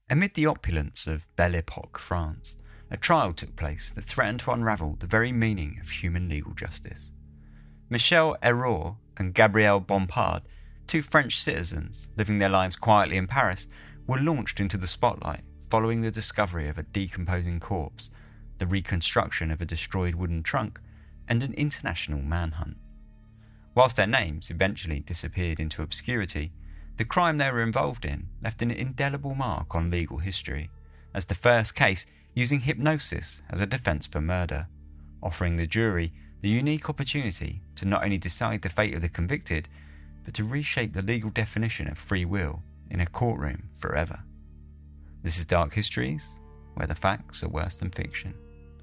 Amid the opulence of Belle Epoque France, a trial took place that threatened to unravel the very meaning of human legal justice. Michel Hérault and Gabrielle Bompard, two French citizens living their lives quietly in Paris, were launched into the spotlight following the discovery of a decomposing corpse, the reconstruction of a destroyed wooden trunk, and an international manhunt. Whilst their names eventually disappeared into obscurity, the crime they were involved in left an indelible mark on legal history, as the first case using hypnosis as a defence for murder, offering the jury the unique opportunity to not only decide the fate of the convicted, but to reshape the legal definition of free will in a courtroom forever. This is Dark Histories, where the facts are worse than fiction.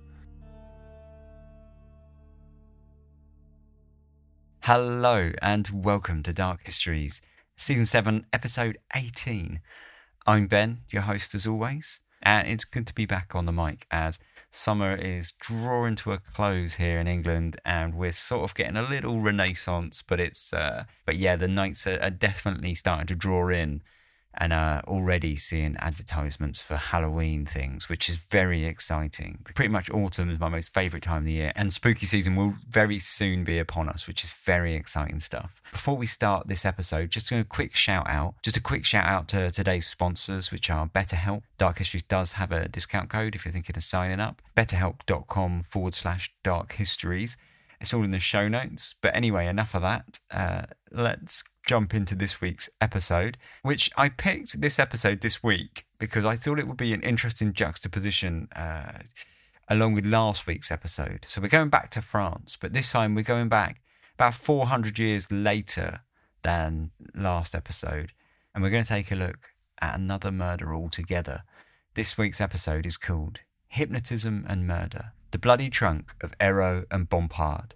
Hello and welcome to Dark Histories, Season 7, Episode 18. I'm Ben, your host as always, and it's good to be back on the mic as summer is drawing to a close here in England and we're sort of getting a little renaissance, but the nights are definitely starting to draw in, and already seeing advertisements for Halloween things, which is very exciting. Pretty much autumn is my most favourite time of the year, and spooky season will very soon be upon us, which is very exciting stuff. Before we start this episode, just a quick shout out to today's sponsors, which are BetterHelp. Dark Histories does have a discount code if you're thinking of signing up. betterhelp.com/darkhistories. It's all in the show notes. But anyway, enough of that. Let's jump into this week's episode, which I picked this episode this week because I thought it would be an interesting juxtaposition along with last week's episode. So we're going back to France, but this time we're going back about 400 years later than last episode, and we're going to take a look at another murder altogether. This week's episode is called Hypnotism and Murder, the Bloody Trunk of Hérault and Bompard.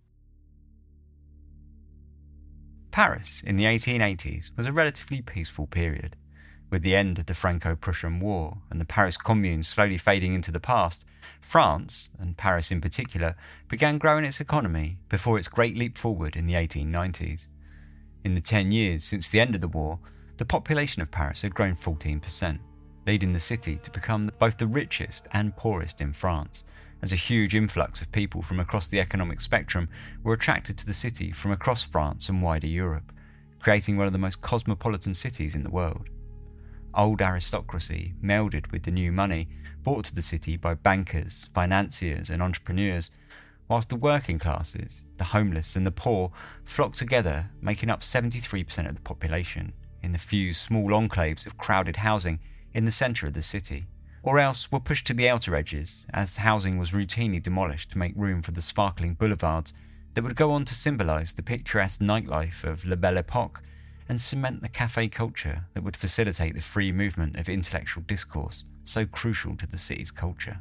Paris in the 1880s was a relatively peaceful period. With the end of the Franco-Prussian War and the Paris Commune slowly fading into the past, France, and Paris in particular, began growing its economy before its great leap forward in the 1890s. In the 10 years since the end of the war, the population of Paris had grown 14%, leading the city to become both the richest and poorest in France, as a huge influx of people from across the economic spectrum were attracted to the city from across France and wider Europe, creating one of the most cosmopolitan cities in the world. Old aristocracy melded with the new money brought to the city by bankers, financiers and entrepreneurs, whilst the working classes, the homeless and the poor flocked together, making up 73% of the population in the few small enclaves of crowded housing in the centre of the city, or else were pushed to the outer edges as housing was routinely demolished to make room for the sparkling boulevards that would go on to symbolise the picturesque nightlife of La Belle Epoque and cement the café culture that would facilitate the free movement of intellectual discourse so crucial to the city's culture.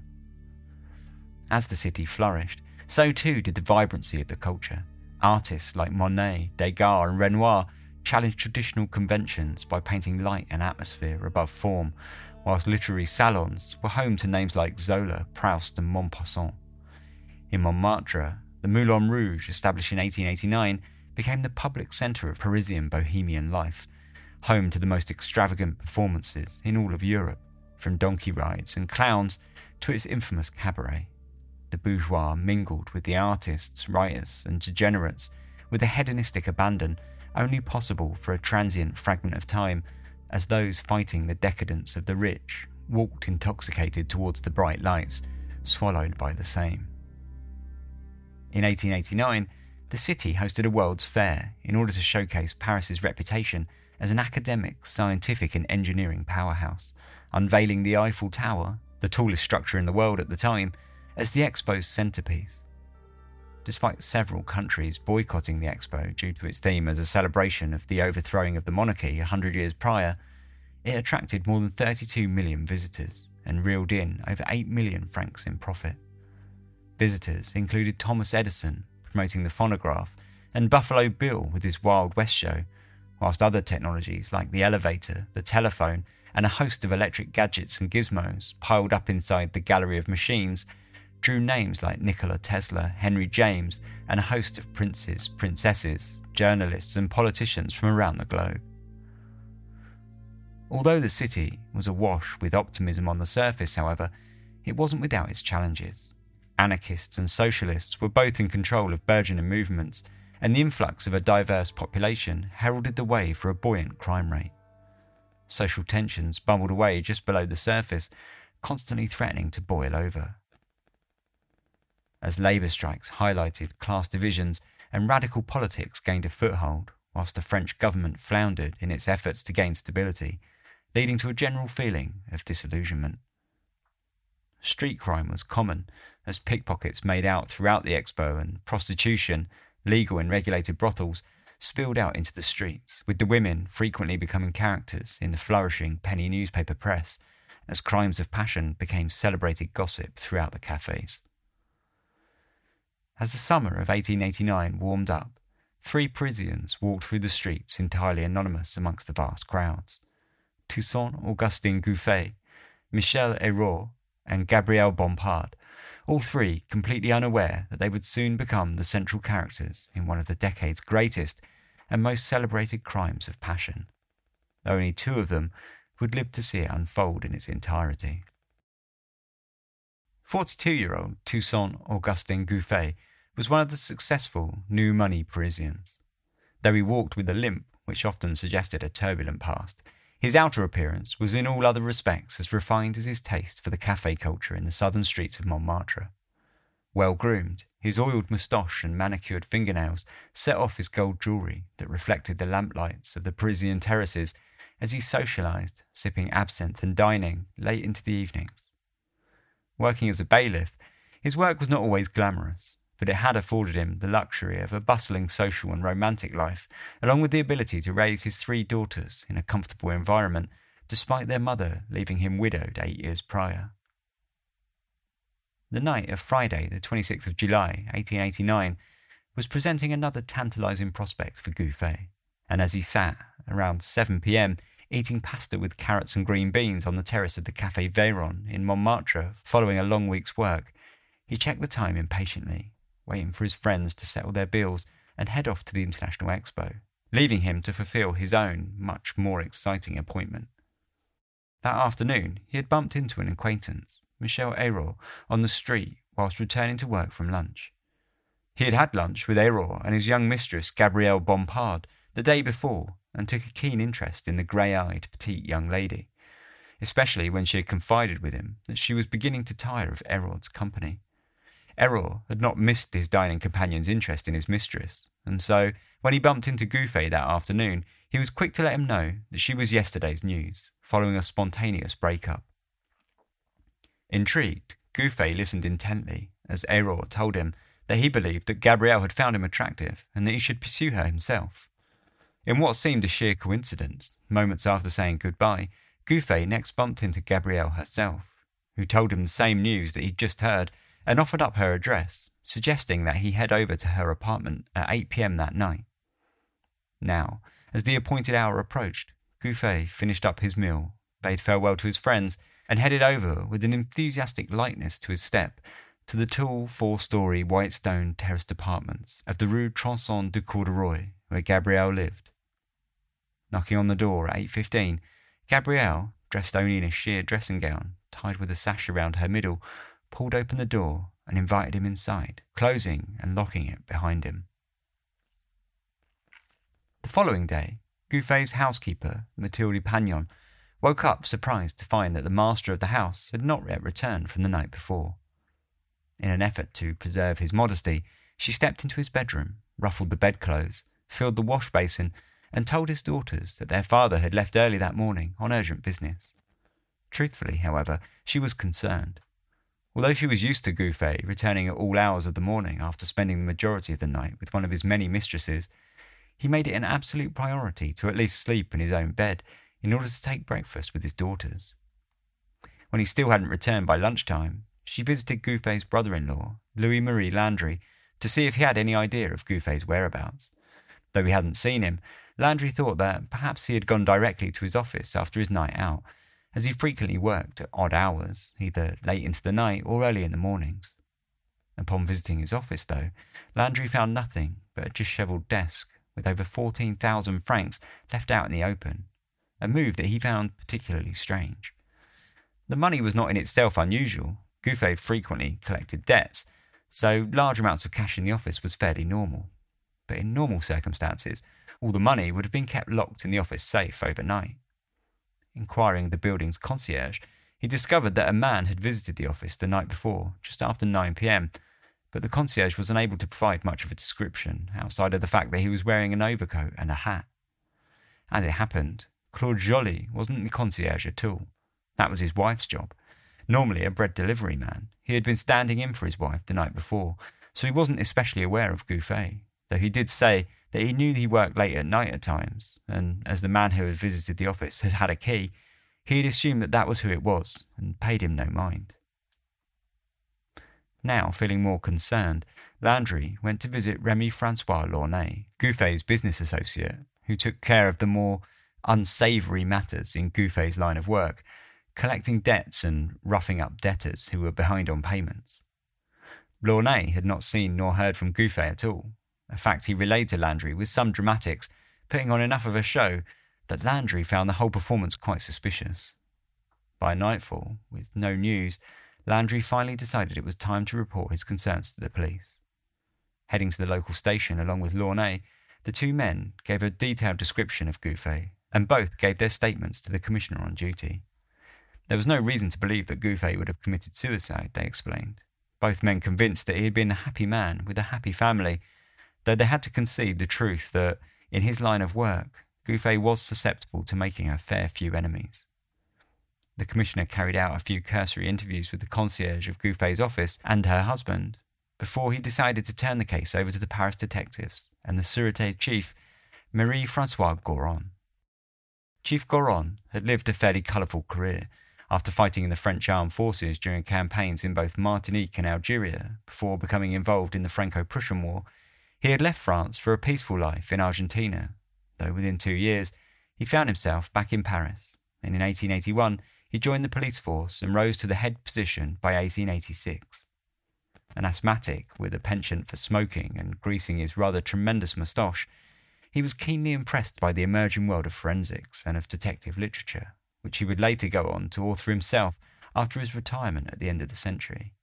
As the city flourished, so too did the vibrancy of the culture. Artists like Monet, Degas and Renoir challenged traditional conventions by painting light and atmosphere above form, whilst literary salons were home to names like Zola, Proust and Maupassant. In Montmartre, the Moulin Rouge, established in 1889, became the public centre of Parisian bohemian life, home to the most extravagant performances in all of Europe, from donkey rides and clowns to its infamous cabaret. The bourgeois mingled with the artists, writers and degenerates with a hedonistic abandon only possible for a transient fragment of time, as those fighting the decadence of the rich walked intoxicated towards the bright lights, swallowed by the same. In 1889, the city hosted a World's Fair in order to showcase Paris's reputation as an academic, scientific and engineering powerhouse, unveiling the Eiffel Tower, the tallest structure in the world at the time, as the expo's centrepiece. Despite several countries boycotting the expo due to its theme as a celebration of the overthrowing of the monarchy 100 years prior, it attracted more than 32 million visitors and reeled in over 8 million francs in profit. Visitors included Thomas Edison promoting the phonograph and Buffalo Bill with his Wild West show, whilst other technologies like the elevator, the telephone and a host of electric gadgets and gizmos piled up inside the gallery of machines drew names like Nikola Tesla, Henry James, and a host of princes, princesses, journalists and politicians from around the globe. Although the city was awash with optimism on the surface, however, it wasn't without its challenges. Anarchists and socialists were both in control of burgeoning movements, and the influx of a diverse population heralded the way for a buoyant crime rate. Social tensions bubbled away just below the surface, constantly threatening to boil over. As labour strikes highlighted class divisions and radical politics gained a foothold, whilst the French government floundered in its efforts to gain stability, leading to a general feeling of disillusionment. Street crime was common, as pickpockets made out throughout the expo and prostitution, legal and regulated brothels, spilled out into the streets, with the women frequently becoming characters in the flourishing penny newspaper press, as crimes of passion became celebrated gossip throughout the cafes. As the summer of 1889 warmed up, 3 Parisians walked through the streets entirely anonymous amongst the vast crowds. Toussaint Augustin Gouffet, Michel Hérault, and Gabrielle Bompard, all 3 completely unaware that they would soon become the central characters in one of the decade's greatest and most celebrated crimes of passion. Only 2 of them would live to see it unfold in its entirety. 42-year-old Toussaint Augustin Gouffet was one of the successful new money Parisians. Though he walked with a limp which often suggested a turbulent past, his outer appearance was in all other respects as refined as his taste for the café culture in the southern streets of Montmartre. Well-groomed, his oiled moustache and manicured fingernails set off his gold jewellery that reflected the lamplights of the Parisian terraces as he socialised, sipping absinthe and dining late into the evenings. Working as a bailiff, his work was not always glamorous, but it had afforded him the luxury of a bustling social and romantic life, along with the ability to raise his 3 daughters in a comfortable environment, despite their mother leaving him widowed 8 years prior. The night of Friday, the 26th of July, 1889, was presenting another tantalising prospect for Gouffet, and as he sat, around 7 p.m., eating pasta with carrots and green beans on the terrace of the Café Veyron in Montmartre following a long week's work, he checked the time impatiently, waiting for his friends to settle their bills and head off to the International Expo, leaving him to fulfil his own, much more exciting appointment. That afternoon, he had bumped into an acquaintance, Michel Hérault, on the street whilst returning to work from lunch. He had had lunch with Hérault and his young mistress, Gabrielle Bompard, the day before, and took a keen interest in the grey-eyed, petite young lady, especially when she had confided with him that she was beginning to tire of Hérault's company. Hérault had not missed his dining companion's interest in his mistress, and so, when he bumped into Gouffet that afternoon, he was quick to let him know that she was yesterday's news, following a spontaneous break-up. Intrigued, Gouffet listened intently as Hérault told him that he believed that Gabrielle had found him attractive and that he should pursue her himself. In what seemed a sheer coincidence, moments after saying goodbye, Gouffet next bumped into Gabrielle herself, who told him the same news that he'd just heard and offered up her address, suggesting that he head over to her apartment at 8 p.m. that night. Now, as the appointed hour approached, Gouffet finished up his meal, bade farewell to his friends, and headed over with an enthusiastic lightness to his step to the tall 4-storey white stone terraced apartments of the Rue Tronçon du Corduroy, where Gabrielle lived. Knocking on the door at 8:15, Gabrielle, dressed only in a sheer dressing gown, tied with a sash around her middle, pulled open the door and invited him inside, closing and locking it behind him. The following day, Gouffet's housekeeper, Mathilde Pagnon, woke up surprised to find that the master of the house had not yet returned from the night before. In an effort to preserve his modesty, she stepped into his bedroom, ruffled the bedclothes, filled the wash basin, and told his daughters that their father had left early that morning on urgent business. Truthfully, however, she was concerned. Although she was used to Gouffet returning at all hours of the morning after spending the majority of the night with one of his many mistresses, he made it an absolute priority to at least sleep in his own bed in order to take breakfast with his daughters. When he still hadn't returned by lunchtime, she visited Gouffet's brother-in-law, Louis-Marie Landry, to see if he had any idea of Gouffet's whereabouts. Though he hadn't seen him, Landry thought that perhaps he had gone directly to his office after his night out, as he frequently worked at odd hours, either late into the night or early in the mornings. Upon visiting his office, though, Landry found nothing but a dishevelled desk with over 14,000 francs left out in the open, a move that he found particularly strange. The money was not in itself unusual. Gouffet frequently collected debts, so large amounts of cash in the office was fairly normal. But in normal circumstances, all the money would have been kept locked in the office safe overnight. Inquiring the building's concierge, he discovered that a man had visited the office the night before, just after 9 p.m, but the concierge was unable to provide much of a description outside of the fact that he was wearing an overcoat and a hat. As it happened, Claude Joly wasn't the concierge at all. That was his wife's job. Normally a bread delivery man, he had been standing in for his wife the night before, so he wasn't especially aware of Gouffet, though he did say that he knew he worked late at night at times, and as the man who had visited the office had had a key, he had assumed that that was who it was and paid him no mind. Now, feeling more concerned, Landry went to visit Remy-Francois Launay, Gouffet's business associate, who took care of the more unsavoury matters in Gouffet's line of work, collecting debts and roughing up debtors who were behind on payments. Launay had not seen nor heard from Gouffet at all, a fact he relayed to Landry with some dramatics, putting on enough of a show that Landry found the whole performance quite suspicious. By nightfall, with no news, Landry finally decided it was time to report his concerns to the police. Heading to the local station along with Launay, the two men gave a detailed description of Gouffet, and both gave their statements to the commissioner on duty. There was no reason to believe that Gouffet would have committed suicide, they explained, both men convinced that he had been a happy man with a happy family, though they had to concede the truth that, in his line of work, Gouffet was susceptible to making a fair few enemies. The commissioner carried out a few cursory interviews with the concierge of Gouffet's office and her husband, before he decided to turn the case over to the Paris detectives and the Sûreté chief, Marie-Françoise Goron. Chief Goron had lived a fairly colourful career, after fighting in the French armed forces during campaigns in both Martinique and Algeria before becoming involved in the Franco-Prussian War. He had left France for a peaceful life in Argentina, though within 2 years he found himself back in Paris, and in 1881 he joined the police force and rose to the head position by 1886. An asthmatic with a penchant for smoking and greasing his rather tremendous moustache, he was keenly impressed by the emerging world of forensics and of detective literature, which he would later go on to author himself after his retirement at the end of the century.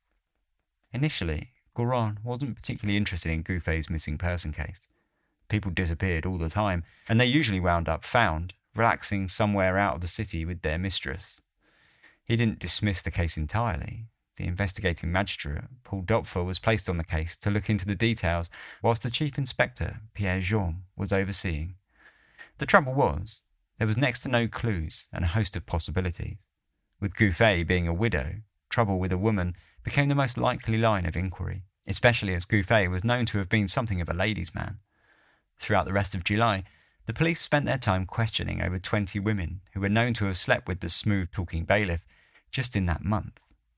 Initially, Goron wasn't particularly interested in Gouffet's missing person case. People disappeared all the time, and they usually wound up found, relaxing somewhere out of the city with their mistress. He didn't dismiss the case entirely. The investigating magistrate, Paul Dopfer, was placed on the case to look into the details, whilst the chief inspector, Pierre Jean, was overseeing. The trouble was, there was next to no clues and a host of possibilities. With Gouffet being a widow, trouble with a woman became the most likely line of inquiry, especially as Gouffet was known to have been something of a ladies' man. Throughout the rest of July, the police spent their time questioning over 20 women who were known to have slept with the smooth-talking bailiff just in that month.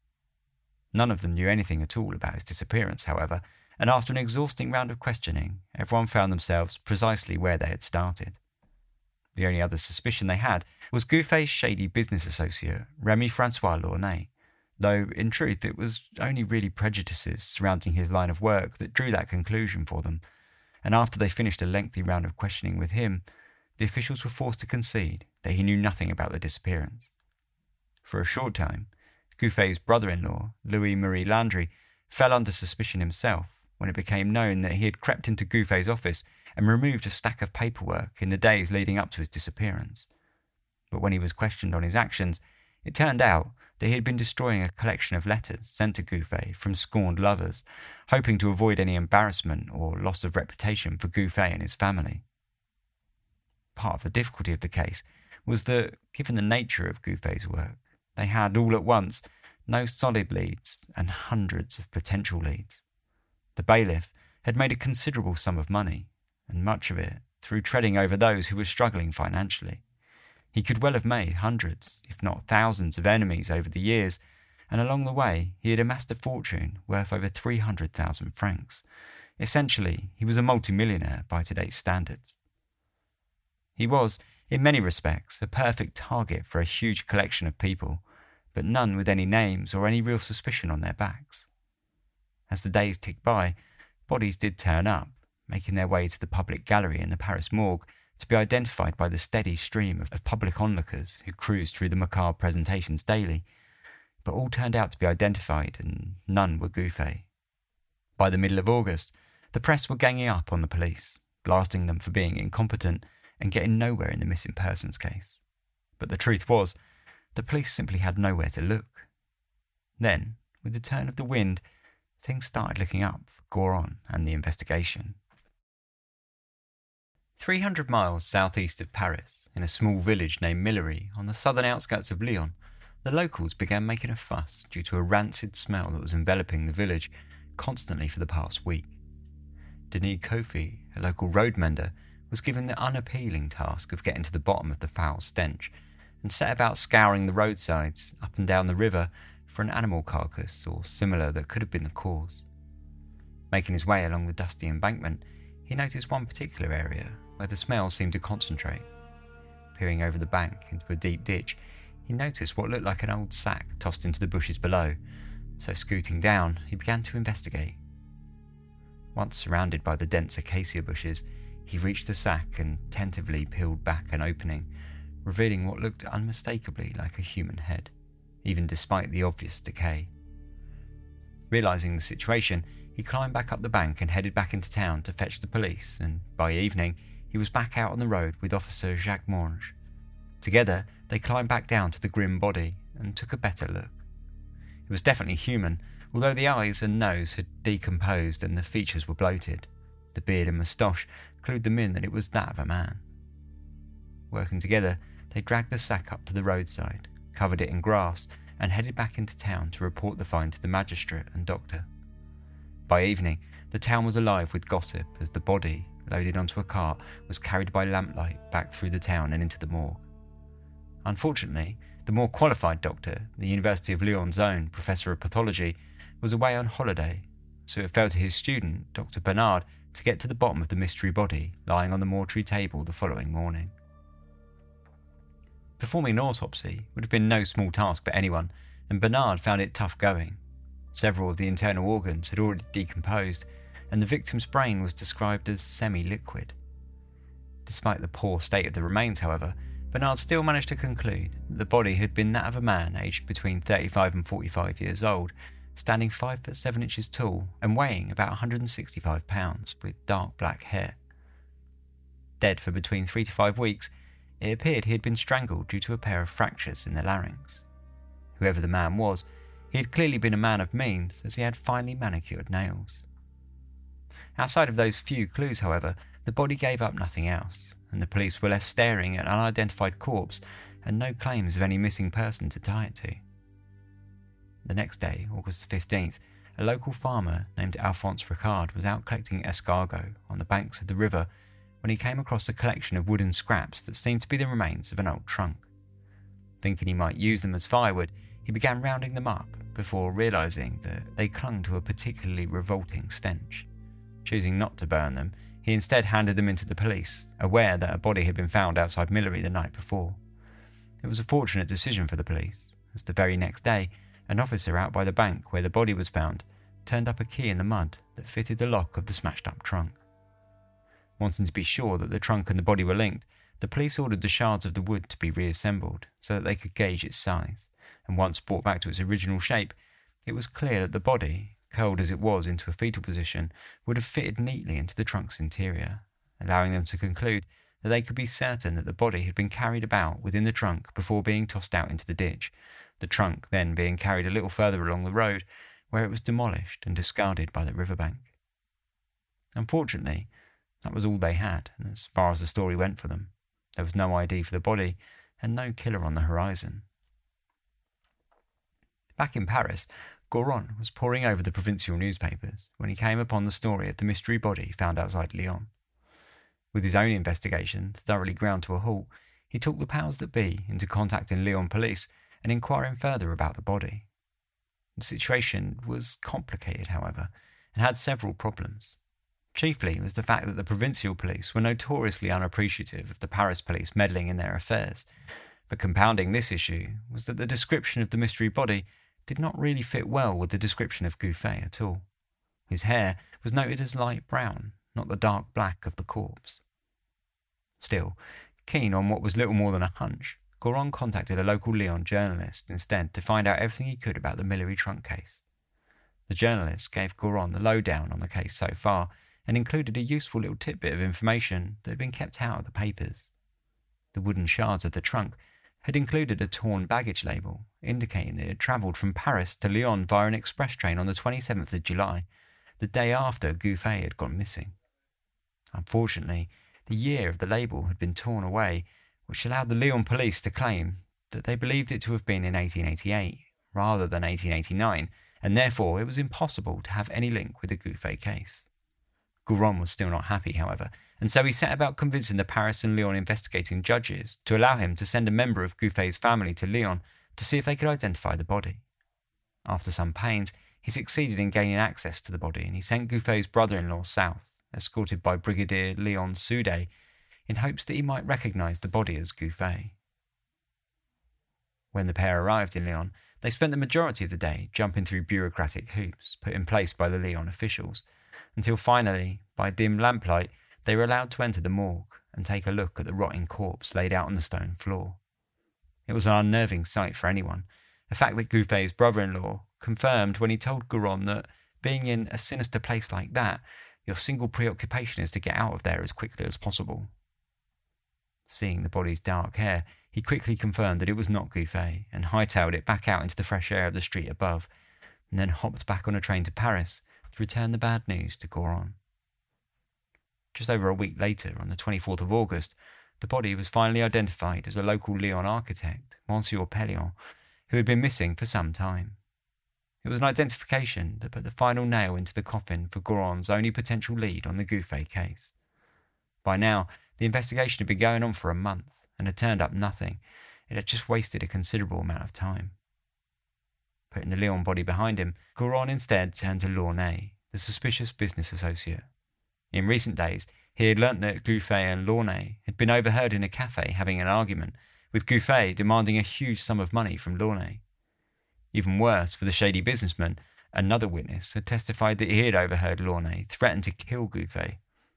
None of them knew anything at all about his disappearance, however, and after an exhausting round of questioning, everyone found themselves precisely where they had started. The only other suspicion they had was Gouffet's shady business associate, Remy-François Launay, though in truth it was only really prejudices surrounding his line of work that drew that conclusion for them, and after they finished a lengthy round of questioning with him, the officials were forced to concede that he knew nothing about the disappearance. For a short time, Gouffet's brother-in-law, Louis-Marie Landry, fell under suspicion himself when it became known that he had crept into Gouffet's office and removed a stack of paperwork in the days leading up to his disappearance. But when he was questioned on his actions, it turned out that he had been destroying a collection of letters sent to Gouffet from scorned lovers, hoping to avoid any embarrassment or loss of reputation for Gouffet and his family. Part of the difficulty of the case was that, given the nature of Gouffet's work, they had all at once no solid leads and hundreds of potential leads. The bailiff had made a considerable sum of money, and much of it through treading over those who were struggling financially. He could well have made hundreds, if not thousands, of enemies over the years, and along the way he had amassed a fortune worth over 300,000 francs. Essentially, he was a multimillionaire by today's standards. He was, in many respects, a perfect target for a huge collection of people, but none with any names or any real suspicion on their backs. As the days ticked by, bodies did turn up, making their way to the public gallery in the Paris morgue to be identified by the steady stream of public onlookers who cruised through the macabre presentations daily, but all turned out to be identified and none were Gouffé. By the middle of August, the press were ganging up on the police, blasting them for being incompetent and getting nowhere in the missing persons case. But the truth was, the police simply had nowhere to look. Then, with the turn of the wind, things started looking up for Goron and the investigation. 300 miles southeast of Paris, in a small village named Millery on the southern outskirts of Lyon, the locals began making a fuss due to a rancid smell that was enveloping the village constantly for the past week. Denis Kofi, a local road mender, was given the unappealing task of getting to the bottom of the foul stench and set about scouring the roadsides up and down the river for an animal carcass or similar that could have been the cause. Making his way along the dusty embankment, he noticed one particular area where the smell seemed to concentrate. Peering over the bank into a deep ditch, he noticed what looked like an old sack tossed into the bushes below, so scooting down, he began to investigate. Once surrounded by the dense acacia bushes, he reached the sack and tentatively peeled back an opening, revealing what looked unmistakably like a human head, even despite the obvious decay. Realising the situation, he climbed back up the bank and headed back into town to fetch the police, and by evening, he was back out on the road with Officer Jacques Monge. Together, they climbed back down to the grim body and took a better look. It was definitely human, although the eyes and nose had decomposed and the features were bloated. The beard and moustache clued them in that it was that of a man. Working together, they dragged the sack up to the roadside, covered it in grass, and headed back into town to report the find to the magistrate and doctor. By evening, the town was alive with gossip as the body, loaded onto a cart, was carried by lamplight back through the town and into the morgue. Unfortunately, the more qualified doctor, the University of Lyon's own professor of pathology, was away on holiday, so it fell to his student, Dr. Bernard, to get to the bottom of the mystery body lying on the mortuary table the following morning. Performing an autopsy would have been no small task for anyone, and Bernard found it tough going. Several of the internal organs had already decomposed, and the victim's brain was described as semi-liquid. Despite the poor state of the remains, however, Bernard still managed to conclude that the body had been that of a man aged between 35 and 45 years old, standing 5 foot 7 inches tall and weighing about 165 pounds, with dark black hair. Dead for between 3 to 5 weeks, it appeared he had been strangled due to a pair of fractures in the larynx. Whoever the man was, he had clearly been a man of means, as he had finely manicured nails. Outside of those few clues, however, the body gave up nothing else, and the police were left staring at an unidentified corpse and no claims of any missing person to tie it to. The next day, August 15th, a local farmer named Alphonse Ricard was out collecting escargot on the banks of the river when he came across a collection of wooden scraps that seemed to be the remains of an old trunk. Thinking he might use them as firewood, he began rounding them up before realising that they clung to a particularly revolting stench. Choosing not to burn them, he instead handed them into the police, aware that a body had been found outside Millery the night before. It was a fortunate decision for the police, as the very next day, an officer out by the bank where the body was found turned up a key in the mud that fitted the lock of the smashed-up trunk. Wanting to be sure that the trunk and the body were linked, the police ordered the shards of the wood to be reassembled so that they could gauge its size, and once brought back to its original shape, it was clear that the body, curled as it was into a fetal position, would have fitted neatly into the trunk's interior, allowing them to conclude that they could be certain that the body had been carried about within the trunk before being tossed out into the ditch, the trunk then being carried a little further along the road, where it was demolished and discarded by the riverbank. Unfortunately, that was all they had, and as far as the story went for them. There was no ID for the body, and no killer on the horizon. Back in Paris, Goron was poring over the provincial newspapers when he came upon the story of the mystery body found outside Lyon. With his own investigation thoroughly ground to a halt, he took the powers that be into contacting Lyon police and inquiring further about the body. The situation was complicated, however, and had several problems. Chiefly was the fact that the provincial police were notoriously unappreciative of the Paris police meddling in their affairs, but compounding this issue was that the description of the mystery body did not really fit well with the description of Gouffé at all. His hair was noted as light brown, not the dark black of the corpse. Still, keen on what was little more than a hunch, Goron contacted a local Lyon journalist instead to find out everything he could about the Millery trunk case. The journalist gave Goron the lowdown on the case so far and included a useful little tidbit of information that had been kept out of the papers. The wooden shards of the trunk had included a torn baggage label indicating that it had travelled from Paris to Lyon via an express train on the 27th of July, the day after Gouffé had gone missing. Unfortunately, the year of the label had been torn away, which allowed the Lyon police to claim that they believed it to have been in 1888 rather than 1889, and therefore it was impossible to have any link with the Gouffé case. Goron was still not happy, however, and so he set about convincing the Paris and Lyon investigating judges to allow him to send a member of Gouffé's family to Lyon to see if they could identify the body. After some pains, he succeeded in gaining access to the body, and he sent Gouffé's brother-in-law south, escorted by Brigadier Léon Soudet, in hopes that he might recognise the body as Gouffé. When the pair arrived in Lyon, they spent the majority of the day jumping through bureaucratic hoops put in place by the Lyon officials, until finally, by dim lamplight, they were allowed to enter the morgue and take a look at the rotting corpse laid out on the stone floor. It was an unnerving sight for anyone, a fact that Gouffé's brother-in-law confirmed when he told Goron that, being in a sinister place like that, your single preoccupation is to get out of there as quickly as possible. Seeing the body's dark hair, he quickly confirmed that it was not Gouffé and hightailed it back out into the fresh air of the street above, and then hopped back on a train to Paris to return the bad news to Goron. Just over a week later, on the 24th of August, the body was finally identified as a local Lyon architect, Monsieur Pellion, who had been missing for some time. It was an identification that put the final nail into the coffin for Goron's only potential lead on the Gouffé case. By now, the investigation had been going on for a month and had turned up nothing. It had just wasted a considerable amount of time. Putting the Lyon body behind him, Goron instead turned to Launay, the suspicious business associate. In recent days, he had learnt that Gouffé and Launay had been overheard in a cafe having an argument, with Gouffé demanding a huge sum of money from Launay. Even worse, for the shady businessman, another witness had testified that he had overheard Launay threaten to kill Gouffé.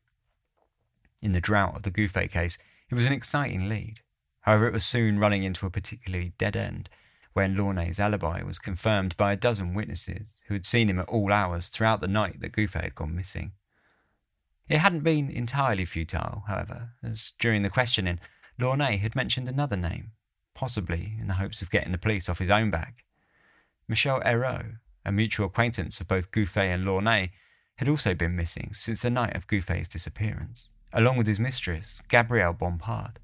In the drought of the Gouffé case, it was an exciting lead. However, it was soon running into a particularly dead end, when Launay's alibi was confirmed by a dozen witnesses who had seen him at all hours throughout the night that Gouffé had gone missing. It hadn't been entirely futile, however, as during the questioning, Launay had mentioned another name, possibly in the hopes of getting the police off his own back. Michel Hérault, a mutual acquaintance of both Gouffé and Launay, had also been missing since the night of Gouffé's disappearance, along with his mistress, Gabrielle Bompard.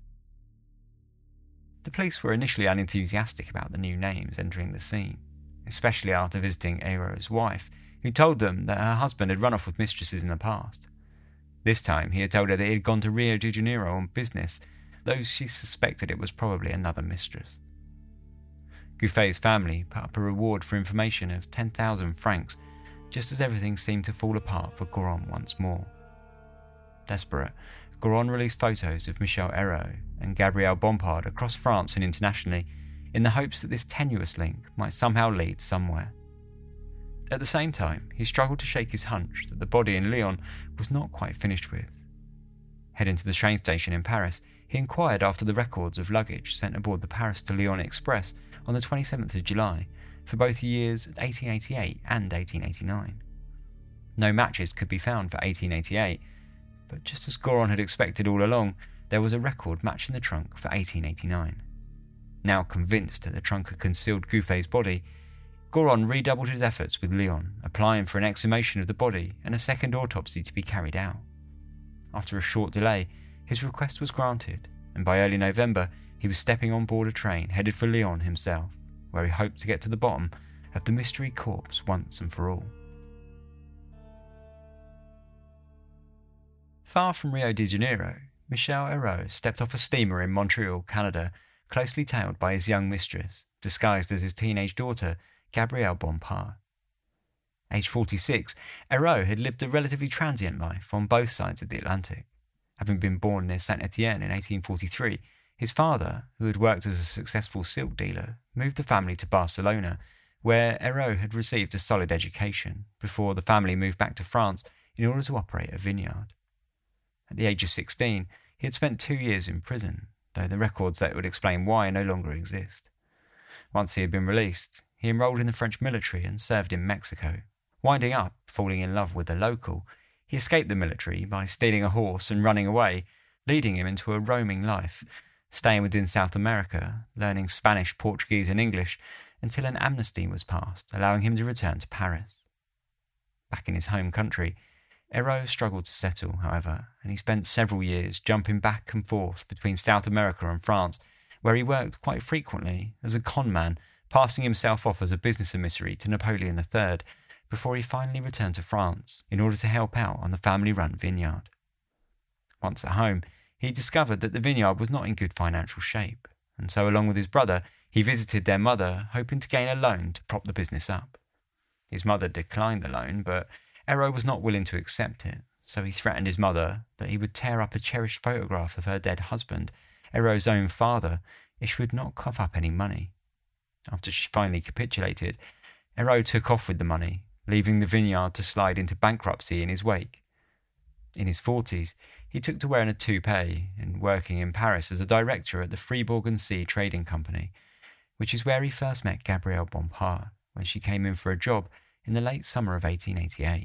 The police were initially unenthusiastic about the new names entering the scene, especially after visiting Hérault's wife, who told them that her husband had run off with mistresses in the past. This time he had told her that he had gone to Rio de Janeiro on business, though she suspected it was probably another mistress. Gouffé's family put up a reward for information of 10,000 francs, just as everything seemed to fall apart for Goron once more. Desperate, Goron released photos of Michel Hérault and Gabrielle Bompard across France and internationally, in the hopes that this tenuous link might somehow lead somewhere. At the same time, he struggled to shake his hunch that the body in Lyon was not quite finished with. Heading to the train station in Paris, he inquired after the records of luggage sent aboard the Paris to Lyon Express on the 27th of July for both the years 1888 and 1889. No matches could be found for 1888, but just as Goron had expected all along, there was a record matching the trunk for 1889. Now convinced that the trunk had concealed Gouffé's body, Goron redoubled his efforts with Lyon, applying for an exhumation of the body and a second autopsy to be carried out. After a short delay, his request was granted, and by early November he was stepping on board a train headed for Lyon himself, where he hoped to get to the bottom of the mystery corpse once and for all. Far from Rio de Janeiro, Michel Hérault stepped off a steamer in Montreal, Canada, closely tailed by his young mistress, disguised as his teenage daughter, Gabrielle Bompard. Aged 46, Hérault had lived a relatively transient life on both sides of the Atlantic. Having been born near Saint-Étienne in 1843, his father, who had worked as a successful silk dealer, moved the family to Barcelona, where Hérault had received a solid education before the family moved back to France in order to operate a vineyard. At the age of 16, He had spent 2 years in prison, though the records that would explain why no longer exist. Once he had been released, he enrolled in the French military and served in Mexico. Winding up falling in love with a local, he escaped the military by stealing a horse and running away, leading him into a roaming life, staying within South America, learning Spanish, Portuguese and English until an amnesty was passed, allowing him to return to Paris. Back in his home country, Hérault struggled to settle, however, and he spent several years jumping back and forth between South America and France, where he worked quite frequently as a con man, passing himself off as a business emissary to Napoleon III, before he finally returned to France in order to help out on the family-run vineyard. Once at home, he discovered that the vineyard was not in good financial shape, and so along with his brother, he visited their mother, hoping to gain a loan to prop the business up. His mother declined the loan, but Hérault was not willing to accept it, so he threatened his mother that he would tear up a cherished photograph of her dead husband, Hérault's own father, if she would not cough up any money. After she finally capitulated, Hérault took off with the money, leaving the vineyard to slide into bankruptcy in his wake. In his 40s, he took to wearing a toupee and working in Paris as a director at the Fribourg-en-Sea Trading Company, which is where he first met Gabrielle Bompard when she came in for a job in the late summer of 1888.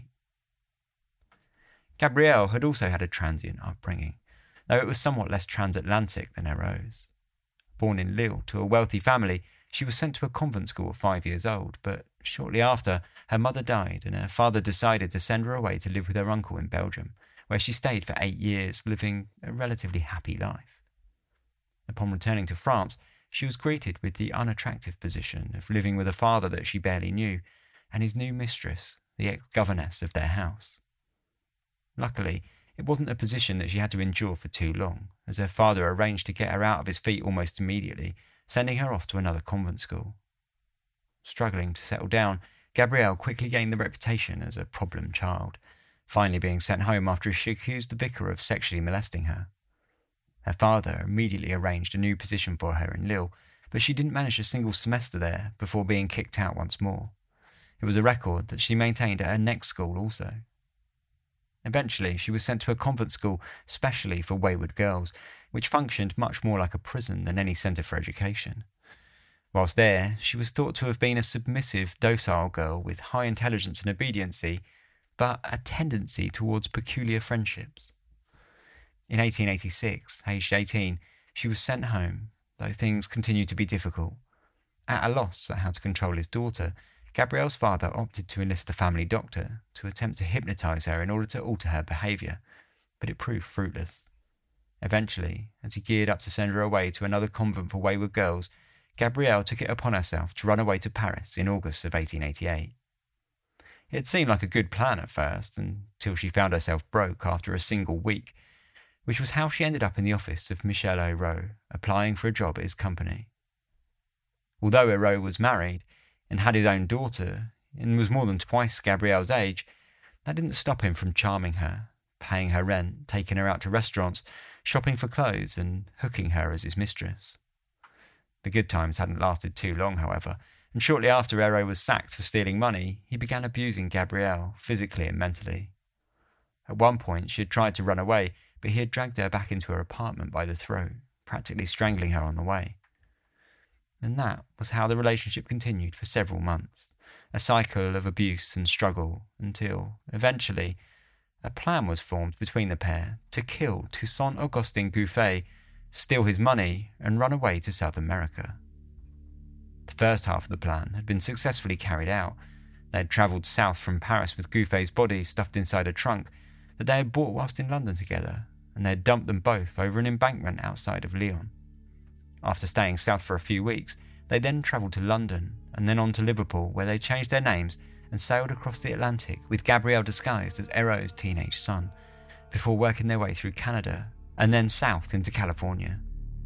Gabrielle had also had a transient upbringing, though it was somewhat less transatlantic than Hérault's. Born in Lille to a wealthy family, she was sent to a convent school at 5 years old, but shortly after, her mother died and her father decided to send her away to live with her uncle in Belgium, where she stayed for 8 years, living a relatively happy life. Upon returning to France, she was greeted with the unattractive position of living with a father that she barely knew, and his new mistress, the ex-governess of their house. Luckily, it wasn't a position that she had to endure for too long, as her father arranged to get her out of his feet almost immediately, sending her off to another convent school. Struggling to settle down, Gabrielle quickly gained the reputation as a problem child, finally being sent home after she accused the vicar of sexually molesting her. Her father immediately arranged a new position for her in Lille, but she didn't manage a single semester there before being kicked out once more. It was a record that she maintained at her next school also. Eventually, she was sent to a convent school specially for wayward girls, which functioned much more like a prison than any centre for education. Whilst there, she was thought to have been a submissive, docile girl with high intelligence and obediency, but a tendency towards peculiar friendships. In 1886, aged 18, she was sent home, though things continued to be difficult. At a loss at how to control his daughter, Gabrielle's father opted to enlist the family doctor to attempt to hypnotise her in order to alter her behaviour, but it proved fruitless. Eventually, as he geared up to send her away to another convent for wayward girls, Gabrielle took it upon herself to run away to Paris in August of 1888. It seemed like a good plan at first, until she found herself broke after a single week, which was how she ended up in the office of Michel Hérault, applying for a job at his company. Although Hérault was married and had his own daughter, and was more than twice Gabrielle's age, that didn't stop him from charming her, paying her rent, taking her out to restaurants, shopping for clothes, and hooking her as his mistress. The good times hadn't lasted too long, however, and shortly after Hérault was sacked for stealing money, he began abusing Gabrielle, physically and mentally. At one point, she had tried to run away, but he had dragged her back into her apartment by the throat, practically strangling her on the way. And that was how the relationship continued for several months, a cycle of abuse and struggle, until, eventually, a plan was formed between the pair to kill Toussaint Augustin Gouffé, steal his money, and run away to South America. The first half of the plan had been successfully carried out. They had travelled south from Paris with Gouffé's body stuffed inside a trunk that they had bought whilst in London together, and they had dumped them both over an embankment outside of Lyon. After staying south for a few weeks, they then travelled to London and then on to Liverpool, where they changed their names and sailed across the Atlantic with Gabrielle disguised as Hérault's teenage son, before working their way through Canada and then south into California.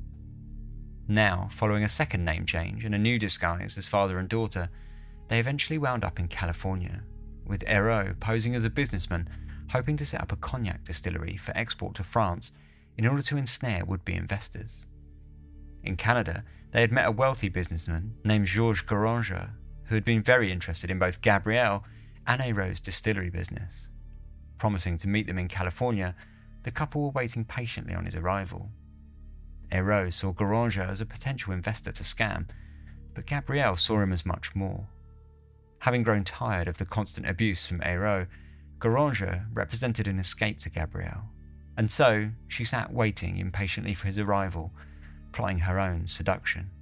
Now, following a second name change and a new disguise as father and daughter, they eventually wound up in California, with Hérault posing as a businessman hoping to set up a cognac distillery for export to France in order to ensnare would-be investors. In Canada, they had met a wealthy businessman named Georges Garanger, who had been very interested in both Gabrielle and Hérault's distillery business. Promising to meet them in California, the couple were waiting patiently on his arrival. Hérault saw Garanger as a potential investor to scam, but Gabrielle saw him as much more. Having grown tired of the constant abuse from Hérault, Garanger represented an escape to Gabrielle, and so she sat waiting impatiently for his arrival, plotting her own seduction.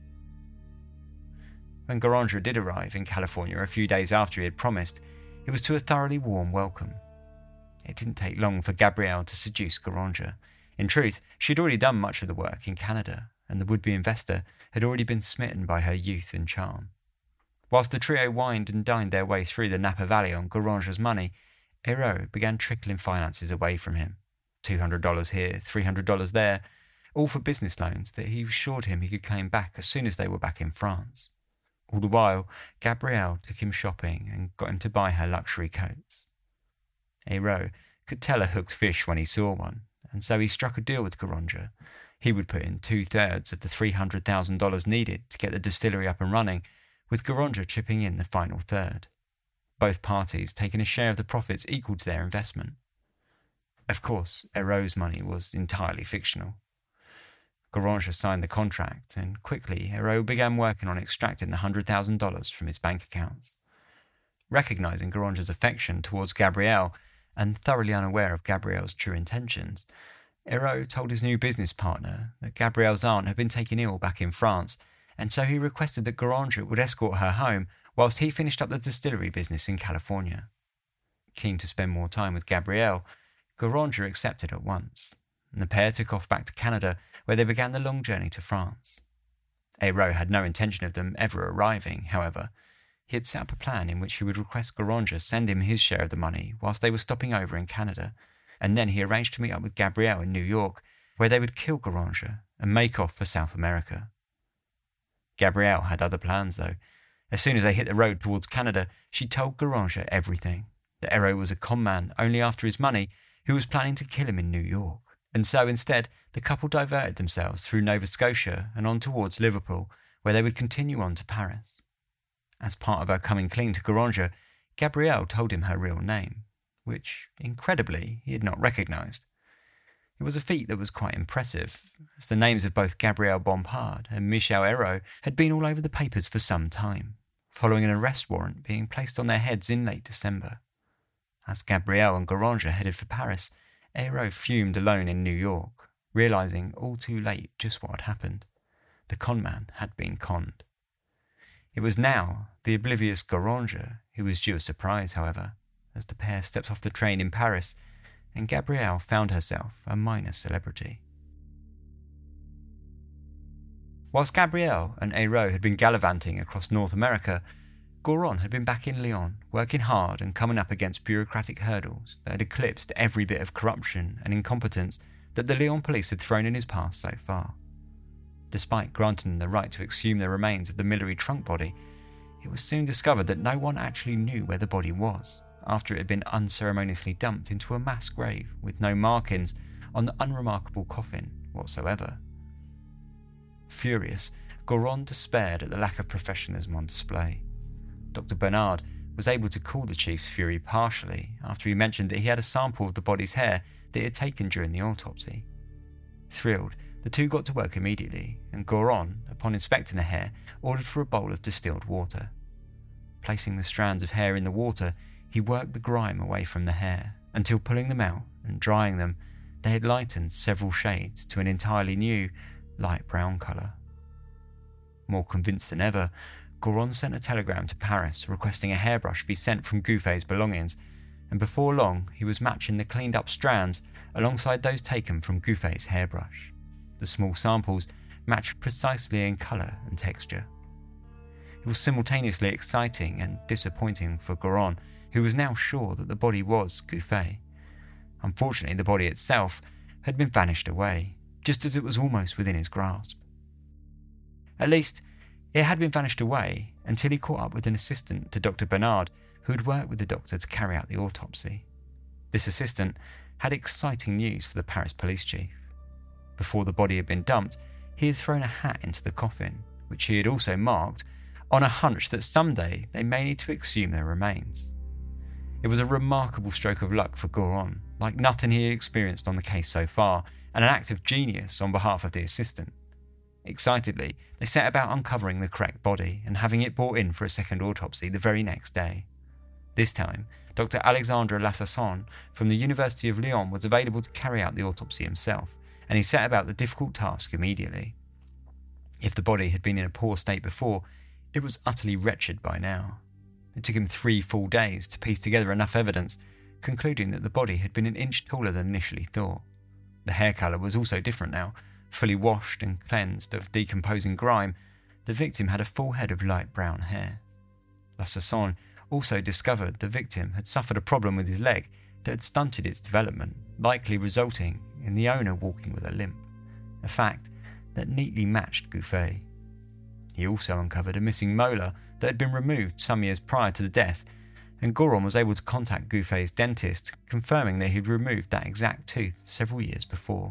When Garanger did arrive in California a few days after he had promised, it was to a thoroughly warm welcome. It didn't take long for Gabrielle to seduce Garanger. In truth, she had already done much of the work in Canada, and the would-be investor had already been smitten by her youth and charm. Whilst the trio wined and dined their way through the Napa Valley on Garanger's money, Hérault began trickling finances away from him. $200 here, $300 there, all for business loans that he assured him he could claim back as soon as they were back in France. All the while, Gabrielle took him shopping and got him to buy her luxury coats. Hérault could tell a hooked fish when he saw one, and so he struck a deal with Garanger. He would put in 2/3 of the $300,000 needed to get the distillery up and running, with Garanger chipping in the final third. Both parties taking a share of the profits equal to their investment. Of course, Hérault's money was entirely fictional. Garanger signed the contract, and quickly Hérault began working on extracting the $100,000 from his bank accounts. Recognizing Garanger's affection towards Gabrielle, and thoroughly unaware of Gabrielle's true intentions, Hérault told his new business partner that Gabrielle's aunt had been taken ill back in France, and so he requested that Garanger would escort her home whilst he finished up the distillery business in California. Keen to spend more time with Gabrielle, Garanger accepted at once, and the pair took off back to Canada, where they began the long journey to France. Hérault had no intention of them ever arriving, however. He had set up a plan in which he would request Garanger send him his share of the money whilst they were stopping over in Canada, and then he arranged to meet up with Gabrielle in New York, where they would kill Garanger and make off for South America. Gabrielle had other plans, though. As soon as they hit the road towards Canada, she told Garanger everything, that Hérault was a con man only after his money, who was planning to kill him in New York. And so instead, the couple diverted themselves through Nova Scotia and on towards Liverpool, where they would continue on to Paris. As part of her coming clean to Garanger, Gabrielle told him her real name, which, incredibly, he had not recognised. It was a feat that was quite impressive, as the names of both Gabrielle Bompard and Michel Hérault had been all over the papers for some time, following an arrest warrant being placed on their heads in late December. As Gabrielle and Garanger headed for Paris, Hérault fumed alone in New York, realising all too late just what had happened. The conman had been conned. It was now the oblivious Garanger who was due a surprise, however, as the pair stepped off the train in Paris, and Gabrielle found herself a minor celebrity. Whilst Gabrielle and Hérault had been gallivanting across North America, Goron had been back in Lyon, working hard and coming up against bureaucratic hurdles that had eclipsed every bit of corruption and incompetence that the Lyon police had thrown in his path so far. Despite granting them the right to exhume the remains of the Millery trunk body, it was soon discovered that no one actually knew where the body was, after it had been unceremoniously dumped into a mass grave with no markings on the unremarkable coffin whatsoever. Furious, Goron despaired at the lack of professionalism on display. Dr. Bernard was able to cool the chief's fury partially after he mentioned that he had a sample of the body's hair that he had taken during the autopsy. Thrilled, the two got to work immediately, and Goron, upon inspecting the hair, ordered for a bowl of distilled water. Placing the strands of hair in the water, he worked the grime away from the hair, until pulling them out and drying them, they had lightened several shades to an entirely new, light brown colour. More convinced than ever, Goron sent a telegram to Paris requesting a hairbrush be sent from Gouffé's belongings, and before long he was matching the cleaned up strands alongside those taken from Gouffé's hairbrush. The small samples matched precisely in colour and texture. It was simultaneously exciting and disappointing for Goron, who was now sure that the body was Gouffé. Unfortunately, the body itself had been vanished away, just as it was almost within his grasp. At least, it had been vanished away until he caught up with an assistant to Dr. Bernard, who had worked with the doctor to carry out the autopsy. This assistant had exciting news for the Paris police chief. Before the body had been dumped, he had thrown a hat into the coffin, which he had also marked, on a hunch that someday they may need to exhume their remains. It was a remarkable stroke of luck for Goron, like nothing he had experienced on the case so far, and an act of genius on behalf of the assistant. Excitedly, they set about uncovering the correct body and having it brought in for a second autopsy the very next day. This time, Dr. Alexandre Lassasson from the University of Lyon was available to carry out the autopsy himself, and he set about the difficult task immediately. If the body had been in a poor state before, it was utterly wretched by now. It took him 3 full days to piece together enough evidence, concluding that the body had been an inch taller than initially thought. The hair colour was also different now. Fully washed and cleansed of decomposing grime, the victim had a full head of light brown hair. Lassasson also discovered the victim had suffered a problem with his leg that had stunted its development, likely resulting in the owner walking with a limp, a fact that neatly matched Gouffet. He also uncovered a missing molar that had been removed some years prior to the death, and Goron was able to contact Gouffet's dentist, confirming that he had removed that exact tooth several years before.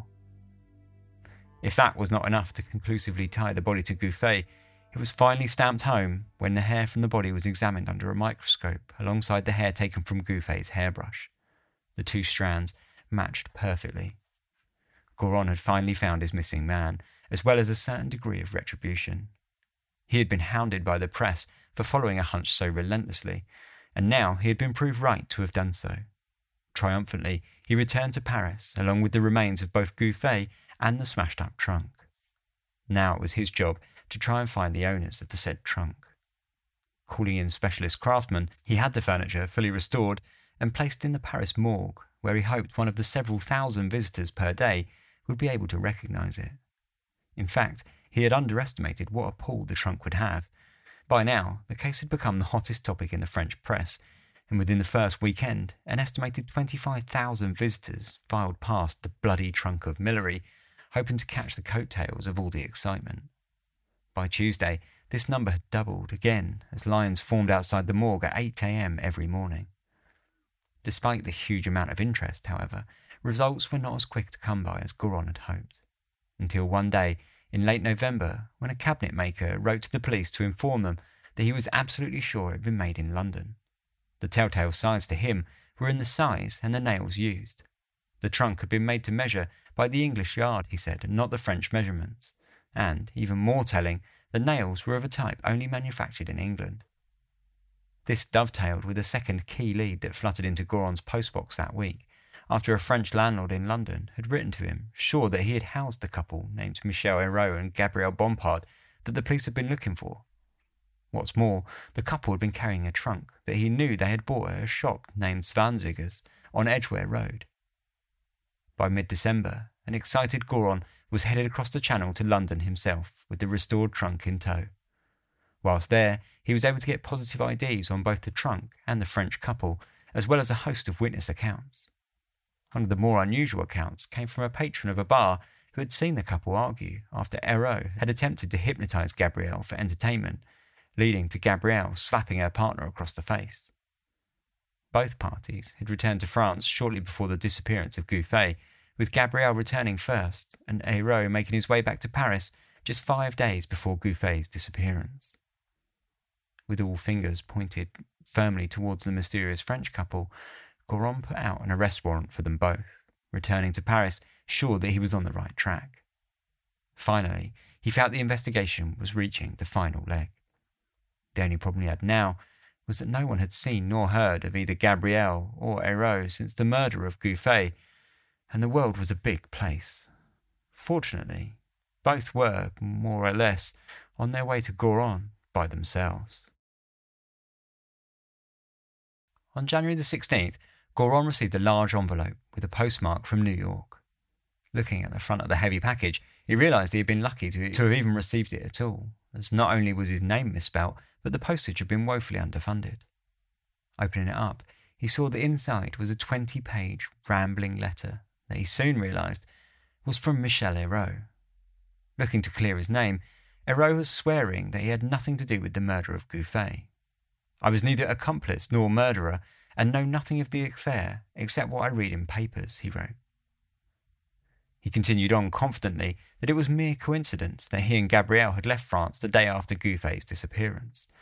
If that was not enough to conclusively tie the body to Gouffet, it was finally stamped home when the hair from the body was examined under a microscope alongside the hair taken from Gouffet's hairbrush. The 2 strands matched perfectly. Goron had finally found his missing man, as well as a certain degree of retribution. He had been hounded by the press for following a hunch so relentlessly, and now he had been proved right to have done so. Triumphantly, he returned to Paris, along with the remains of both Gouffet and the smashed-up trunk. Now it was his job to try and find the owners of the said trunk. Calling in specialist craftsmen, he had the furniture fully restored and placed in the Paris morgue, where he hoped one of the several thousand visitors per day would be able to recognise it. In fact, he had underestimated what a pull the trunk would have. By now, the case had become the hottest topic in the French press, and within the first weekend, an estimated 25,000 visitors filed past the bloody trunk of Millery, hoping to catch the coattails of all the excitement. By Tuesday, this number had doubled again as lines formed outside the morgue at 8 a.m. every morning. Despite the huge amount of interest, however, results were not as quick to come by as Goron had hoped. Until one day, in late November, when a cabinet maker wrote to the police to inform them that he was absolutely sure it had been made in London. The telltale signs to him were in the size and the nails used. The trunk had been made to measure by the English yard, he said, and not the French measurements. And, even more telling, the nails were of a type only manufactured in England. This dovetailed with a second key lead that fluttered into Goron's postbox that week, after a French landlord in London had written to him, sure that he had housed the couple named Michel Hérault and Gabrielle Bompard that the police had been looking for. What's more, the couple had been carrying a trunk that he knew they had bought at a shop named Zwanzigers on Edgware Road. By mid-December, an excited Goron was headed across the Channel to London himself with the restored trunk in tow. Whilst there, he was able to get positive IDs on both the trunk and the French couple, as well as a host of witness accounts. One of the more unusual accounts came from a patron of a bar who had seen the couple argue after Hérault had attempted to hypnotise Gabrielle for entertainment, leading to Gabrielle slapping her partner across the face. Both parties had returned to France shortly before the disappearance of Gouffet, with Gabrielle returning first and Hérault making his way back to Paris just 5 days before Gouffet's disappearance. With all fingers pointed firmly towards the mysterious French couple, Goron put out an arrest warrant for them both, returning to Paris sure that he was on the right track. Finally, he felt the investigation was reaching the final leg. The only problem he had now was that no one had seen nor heard of either Gabrielle or Hérault since the murder of Gouffet, and the world was a big place. Fortunately, both were, more or less, on their way to Goron by themselves. On January the 16th, Goron received a large envelope with a postmark from New York. Looking at the front of the heavy package, he realised he had been lucky to have even received it at all, as not only was his name misspelt, but the postage had been woefully underfunded. Opening it up, he saw that inside was a 20-page rambling letter that he soon realised was from Michel Hérault. Looking to clear his name, Hérault was swearing that he had nothing to do with the murder of Gouffet. "I was neither accomplice nor murderer, and know nothing of the affair except what I read in papers," he wrote. He continued on confidently that it was mere coincidence that he and Gabrielle had left France the day after Gouffet's disappearance.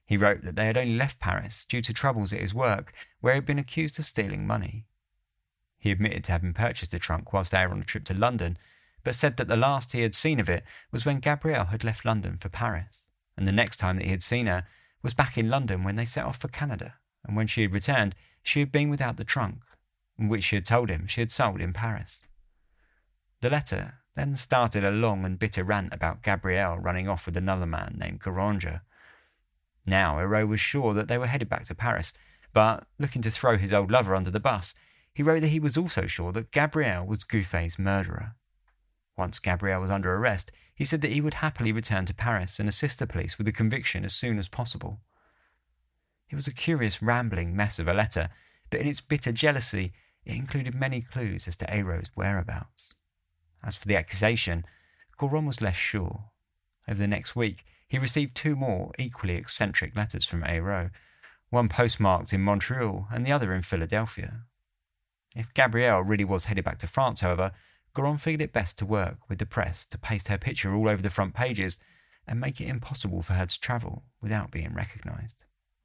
He wrote that they had only left Paris due to troubles at his work, where he had been accused of stealing money. He admitted to having purchased the trunk whilst they were on a trip to London, but said that the last he had seen of it was when Gabrielle had left London for Paris, and the next time that he had seen her was back in London when they set off for Canada, and when she had returned, she had been without the trunk, which she had told him she had sold in Paris. The letter then started a long and bitter rant about Gabrielle running off with another man named Garanger. Now Hérault was sure that they were headed back to Paris, but looking to throw his old lover under the bus, he wrote that he was also sure that Gabrielle was Gouffé's murderer. Once Gabrielle was under arrest, he said that he would happily return to Paris and assist the police with the conviction as soon as possible. It was a curious, rambling mess of a letter, but in its bitter jealousy, it included many clues as to Hérault's whereabouts. As for the accusation, Goron was less sure. Over the next week, he received 2 more equally eccentric letters from Hérault, one postmarked in Montreal and the other in Philadelphia. If Gabrielle really was headed back to France, however, Goron figured it best to work with the press to paste her picture all over the front pages and make it impossible for her to travel without being recognised.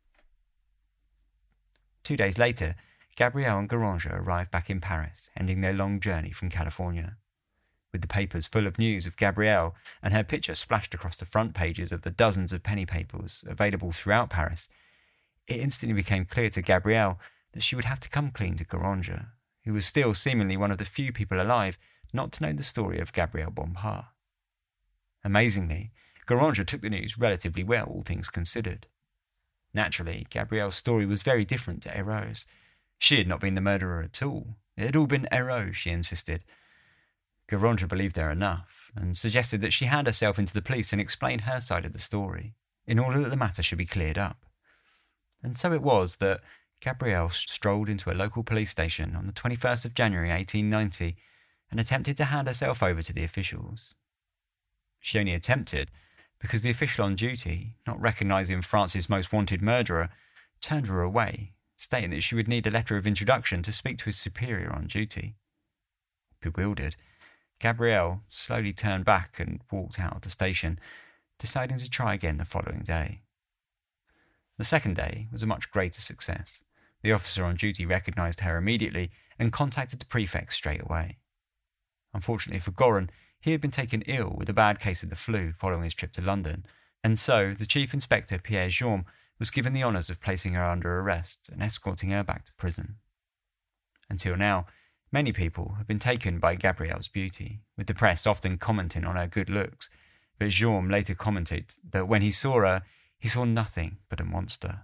2 days later, Gabrielle and Garanger arrived back in Paris, ending their long journey from California. With the papers full of news of Gabrielle and her picture splashed across the front pages of the dozens of penny papers available throughout Paris, it instantly became clear to Gabrielle that she would have to come clean to Garanger, who was still seemingly one of the few people alive not to know the story of Gabrielle Bompard. Amazingly, Garanger took the news relatively well, all things considered. Naturally, Gabrielle's story was very different to Hérault's. She had not been the murderer at all. It had all been Hérault, she insisted. Garanger believed her enough, and suggested that she hand herself into the police and explain her side of the story, in order that the matter should be cleared up. And so it was that Gabrielle strolled into a local police station on the 21st of January 1890 and attempted to hand herself over to the officials. She only attempted because the official on duty, not recognising France's most wanted murderer, turned her away, stating that she would need a letter of introduction to speak to his superior on duty. Bewildered, Gabrielle slowly turned back and walked out of the station, deciding to try again the following day. The second day was a much greater success. The officer on duty recognised her immediately and contacted the prefect straight away. Unfortunately for Goron, he had been taken ill with a bad case of the flu following his trip to London, and so the Chief Inspector Pierre Jaume was given the honours of placing her under arrest and escorting her back to prison. Until now, many people have been taken by Gabrielle's beauty, with the press often commenting on her good looks, but Jaume later commented that when he saw nothing but a monster.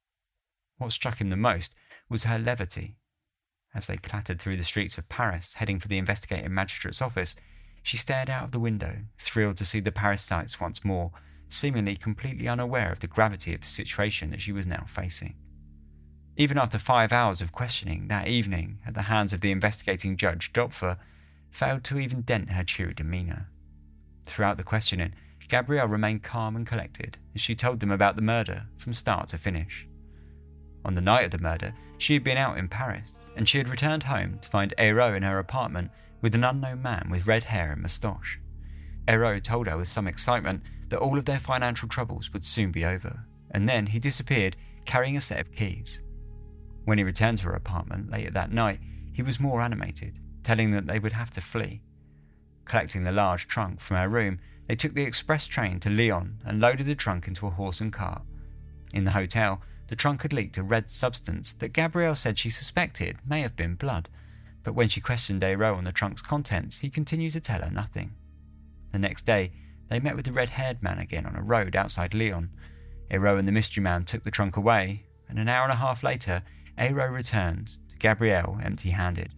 What struck him the most was her levity. As they clattered through the streets of Paris, heading for the investigating magistrate's office, she stared out of the window, thrilled to see the Paris sights once more, seemingly completely unaware of the gravity of the situation that she was now facing. Even after 5 hours of questioning that evening at the hands of the investigating judge, Dopfer failed to even dent her cheery demeanour. Throughout the questioning, Gabrielle remained calm and collected as she told them about the murder from start to finish. On the night of the murder, she had been out in Paris, and she had returned home to find Hérault in her apartment with an unknown man with red hair and moustache. Hérault told her with some excitement that all of their financial troubles would soon be over, and then he disappeared carrying a set of keys. When he returned to her apartment later that night, he was more animated, telling them that they would have to flee. Collecting the large trunk from her room, they took the express train to Lyon and loaded the trunk into a horse and cart. In the hotel, the trunk had leaked a red substance that Gabrielle said she suspected may have been blood, but when she questioned Hérault on the trunk's contents, he continued to tell her nothing. The next day, they met with the red-haired man again on a road outside Lyon. Hérault and the mystery man took the trunk away, and an hour and a half later, Hérault returned to Gabrielle empty-handed.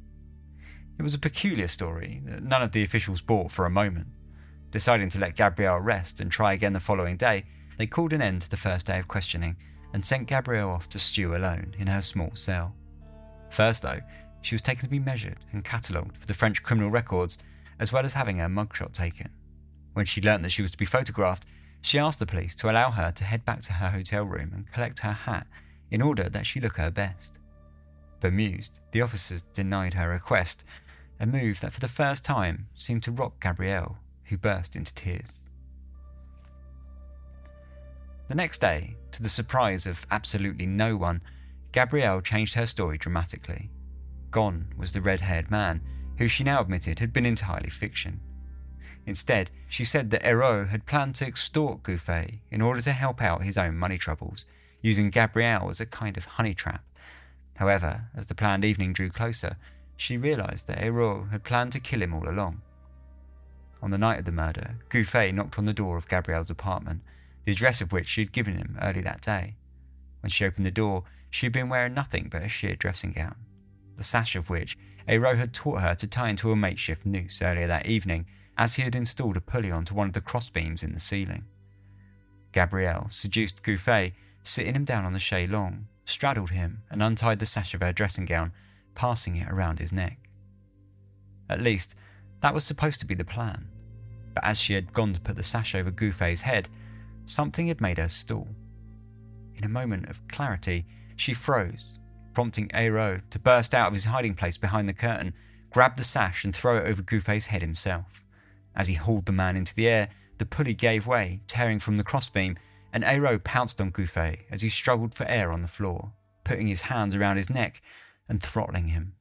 It was a peculiar story that none of the officials bought for a moment. Deciding to let Gabrielle rest and try again the following day, they called an end to the first day of questioning and sent Gabrielle off to stew alone in her small cell. First, though, she was taken to be measured and catalogued for the French criminal records, as well as having her mugshot taken. When she learnt that she was to be photographed, she asked the police to allow her to head back to her hotel room and collect her hat in order that she look her best. Bemused, the officers denied her request, a move that for the first time seemed to rock Gabrielle, who burst into tears. The next day, to the surprise of absolutely no one, Gabrielle changed her story dramatically. Gone was the red-haired man, who she now admitted had been entirely fiction. Instead, she said that Hérault had planned to extort Gouffet in order to help out his own money troubles, using Gabrielle as a kind of honey trap. However, as the planned evening drew closer, she realised that Hérault had planned to kill him all along. On the night of the murder, Gouffet knocked on the door of Gabrielle's apartment, the address of which she had given him early that day. When she opened the door, she had been wearing nothing but a sheer dressing gown, the sash of which Hérault had taught her to tie into a makeshift noose earlier that evening, as he had installed a pulley onto one of the crossbeams in the ceiling. Gabrielle seduced Gouffet, sitting him down on the chaise longue, straddled him and untied the sash of her dressing gown, passing it around his neck. At least, that was supposed to be the plan, but as she had gone to put the sash over Gouffet's head, something had made her stall. In a moment of clarity, she froze, prompting Hérault to burst out of his hiding place behind the curtain, grab the sash and throw it over Gouffet's head himself. As he hauled the man into the air, the pulley gave way, tearing from the crossbeam, and Hérault pounced on Gouffet as he struggled for air on the floor, putting his hands around his neck and throttling him.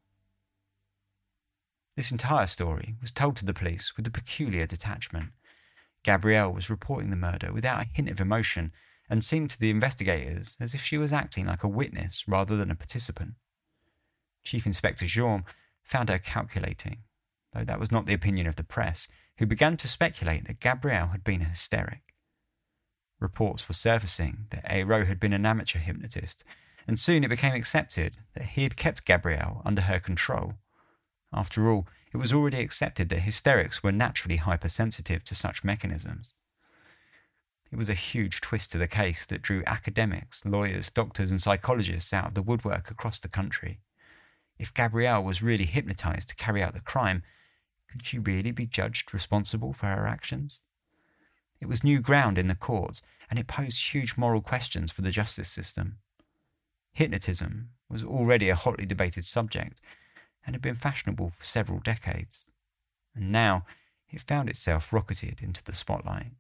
This entire story was told to the police with a peculiar detachment. Gabrielle was reporting the murder without a hint of emotion and seemed to the investigators as if she was acting like a witness rather than a participant. Chief Inspector Jean found her calculating, though that was not the opinion of the press, who began to speculate that Gabrielle had been a hysteric. Reports were surfacing that Hérault had been an amateur hypnotist, and soon it became accepted that he had kept Gabrielle under her control. After all, it was already accepted that hysterics were naturally hypersensitive to such mechanisms. It was a huge twist to the case that drew academics, lawyers, doctors and psychologists out of the woodwork across the country. If Gabrielle was really hypnotized to carry out the crime, could she really be judged responsible for her actions? It was new ground in the courts, and it posed huge moral questions for the justice system. Hypnotism was already a hotly debated subject, and had been fashionable for several decades, and now it found itself rocketed into the spotlight.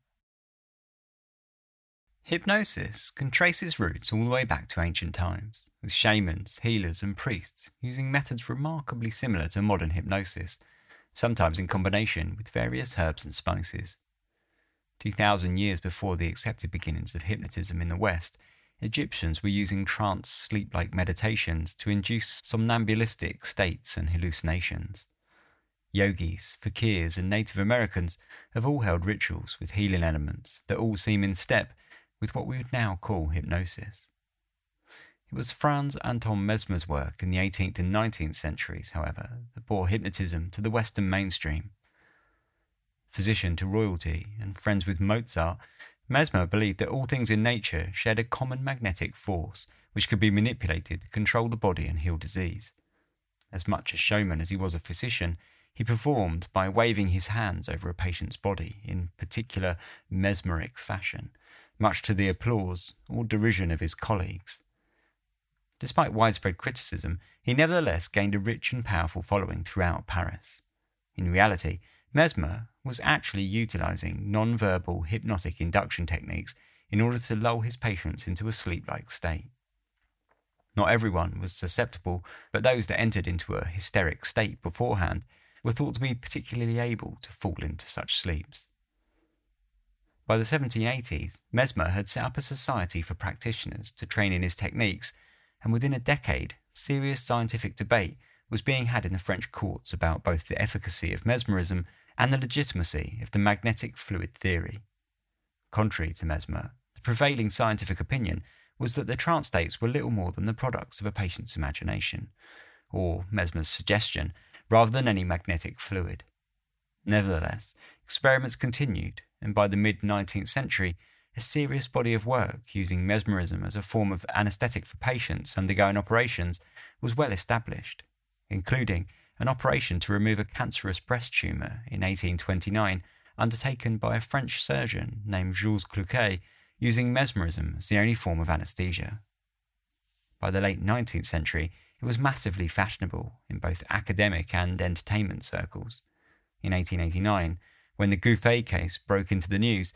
Hypnosis can trace its roots all the way back to ancient times, with shamans, healers and priests using methods remarkably similar to modern hypnosis, sometimes in combination with various herbs and spices. 2,000 years before the accepted beginnings of hypnotism in the West, Egyptians were using trance sleep-like meditations to induce somnambulistic states and hallucinations. Yogis, fakirs and Native Americans have all held rituals with healing elements that all seem in step with what we would now call hypnosis. It was Franz Anton Mesmer's work in the 18th and 19th centuries, however, that brought hypnotism to the Western mainstream. Physician to royalty and friends with Mozart, Mesmer believed that all things in nature shared a common magnetic force which could be manipulated to control the body and heal disease. As much a showman as he was a physician, he performed by waving his hands over a patient's body in particular mesmeric fashion, much to the applause or derision of his colleagues. Despite widespread criticism, he nevertheless gained a rich and powerful following throughout Paris. In reality, Mesmer was actually utilising non-verbal hypnotic induction techniques in order to lull his patients into a sleep-like state. Not everyone was susceptible, but those that entered into a hysteric state beforehand were thought to be particularly able to fall into such sleeps. By the 1780s, Mesmer had set up a society for practitioners to train in his techniques, and within a decade, serious scientific debate was being had in the French courts about both the efficacy of mesmerism and the legitimacy of the magnetic fluid theory. Contrary to Mesmer, the prevailing scientific opinion was that the trance states were little more than the products of a patient's imagination, or Mesmer's suggestion, rather than any magnetic fluid. Nevertheless, experiments continued, and by the mid-19th century, a serious body of work using mesmerism as a form of anaesthetic for patients undergoing operations was well established, including an operation to remove a cancerous breast tumour in 1829 undertaken by a French surgeon named Jules Cloquet using mesmerism as the only form of anaesthesia. By the late 19th century, it was massively fashionable in both academic and entertainment circles. In 1889, when the Gouffet case broke into the news,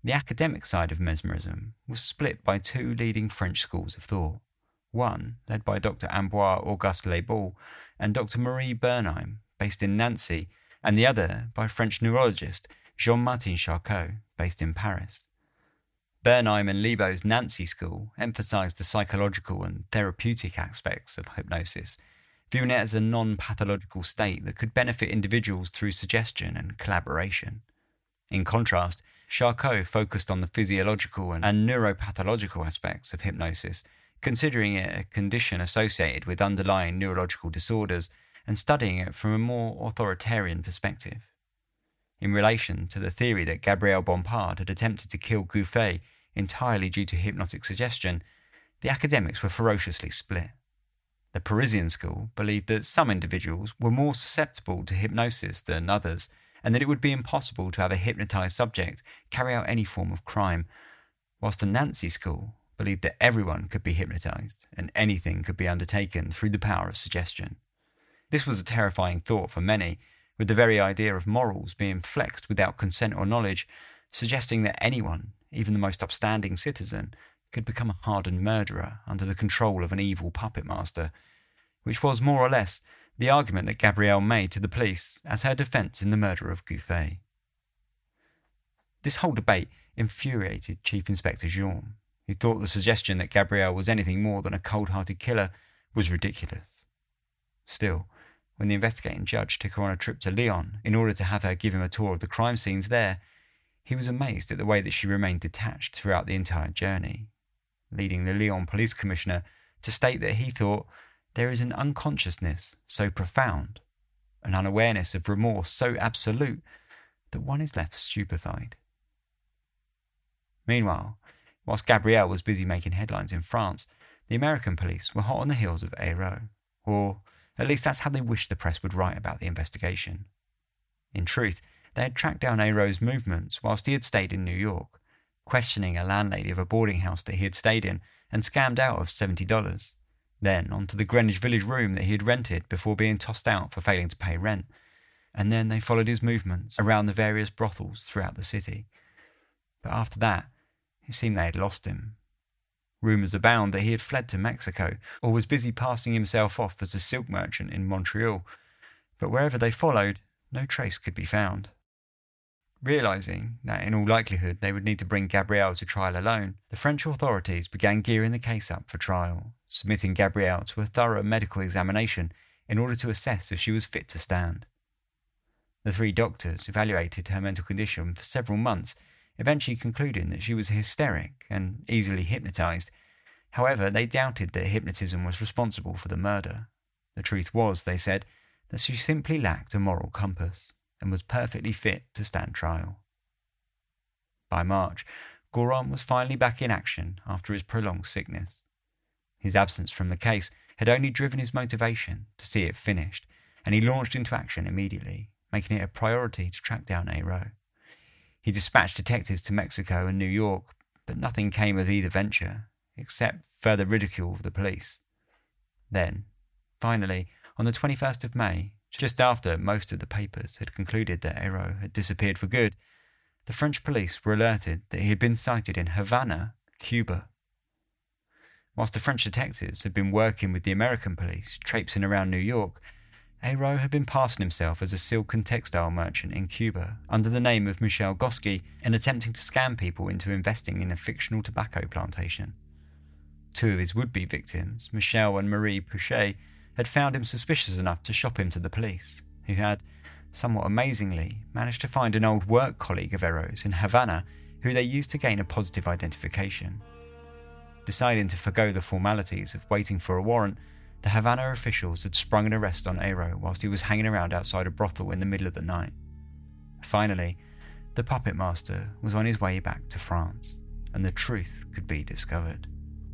The academic side of mesmerism was split by two leading French schools of thought. One, led by Dr. Ambroise Auguste Lebel and Dr. Marie Bernheim, based in Nancy, and the other by French neurologist Jean-Martin Charcot, based in Paris. Bernheim and Lebel's Nancy school emphasized the psychological and therapeutic aspects of hypnosis, viewing it as a non-pathological state that could benefit individuals through suggestion and collaboration. In contrast, Charcot focused on the physiological and neuropathological aspects of hypnosis, considering it a condition associated with underlying neurological disorders and studying it from a more authoritarian perspective. In relation to the theory that Gabrielle Bompard had attempted to kill Gouffet entirely due to hypnotic suggestion, the academics were ferociously split. The Parisian school believed that some individuals were more susceptible to hypnosis than others, and that it would be impossible to have a hypnotized subject carry out any form of crime, whilst the Nancy school believed that everyone could be hypnotized and anything could be undertaken through the power of suggestion. This was a terrifying thought for many, with the very idea of morals being flexed without consent or knowledge, suggesting that anyone, even the most upstanding citizen, could become a hardened murderer under the control of an evil puppet master, which was more or less the argument that Gabrielle made to the police as her defence in the murder of Gouffet. This whole debate infuriated Chief Inspector Jean, who thought the suggestion that Gabrielle was anything more than a cold-hearted killer was ridiculous. Still, when the investigating judge took her on a trip to Lyon in order to have her give him a tour of the crime scenes there, he was amazed at the way that she remained detached throughout the entire journey, leading the Lyon police commissioner to state that he thought there is an unconsciousness so profound, an unawareness of remorse so absolute, that one is left stupefied. Meanwhile, whilst Gabrielle was busy making headlines in France, the American police were hot on the heels of Hérault, or at least that's how they wished the press would write about the investigation. In truth, they had tracked down Hérault's movements whilst he had stayed in New York, questioning a landlady of a boarding house that he had stayed in and scammed out of $70, then onto the Greenwich Village room that he had rented before being tossed out for failing to pay rent, and then they followed his movements around the various brothels throughout the city. But after that, it seemed they had lost him. Rumours abound that he had fled to Mexico or was busy passing himself off as a silk merchant in Montreal, but wherever they followed, no trace could be found. Realising that in all likelihood they would need to bring Gabrielle to trial alone, the French authorities began gearing the case up for trial, submitting Gabrielle to a thorough medical examination in order to assess if she was fit to stand. The 3 doctors evaluated her mental condition for several months, eventually concluding that she was hysteric and easily hypnotised. However, they doubted that hypnotism was responsible for the murder. The truth was, they said, that she simply lacked a moral compass and was perfectly fit to stand trial. By March, Goron was finally back in action after his prolonged sickness. His absence from the case had only driven his motivation to see it finished, and he launched into action immediately, making it a priority to track down Hérault. He dispatched detectives to Mexico and New York, but nothing came of either venture, except further ridicule of the police. Then, finally, on the 21st of May, just after most of the papers had concluded that Hérault had disappeared for good, the French police were alerted that he had been sighted in Havana, Cuba. Whilst the French detectives had been working with the American police, traipsing around New York, Hérault had been passing himself as a silk and textile merchant in Cuba under the name of Michel Gosky and attempting to scam people into investing in a fictional tobacco plantation. 2 of his would-be victims, Michel and Marie Pouchet, had found him suspicious enough to shop him to the police, who had, somewhat amazingly, managed to find an old work colleague of Hérault's in Havana who they used to gain a positive identification. Deciding to forgo the formalities of waiting for a warrant, the Havana officials had sprung an arrest on Hérault whilst he was hanging around outside a brothel in the middle of the night. Finally, the puppet master was on his way back to France, and the truth could be discovered.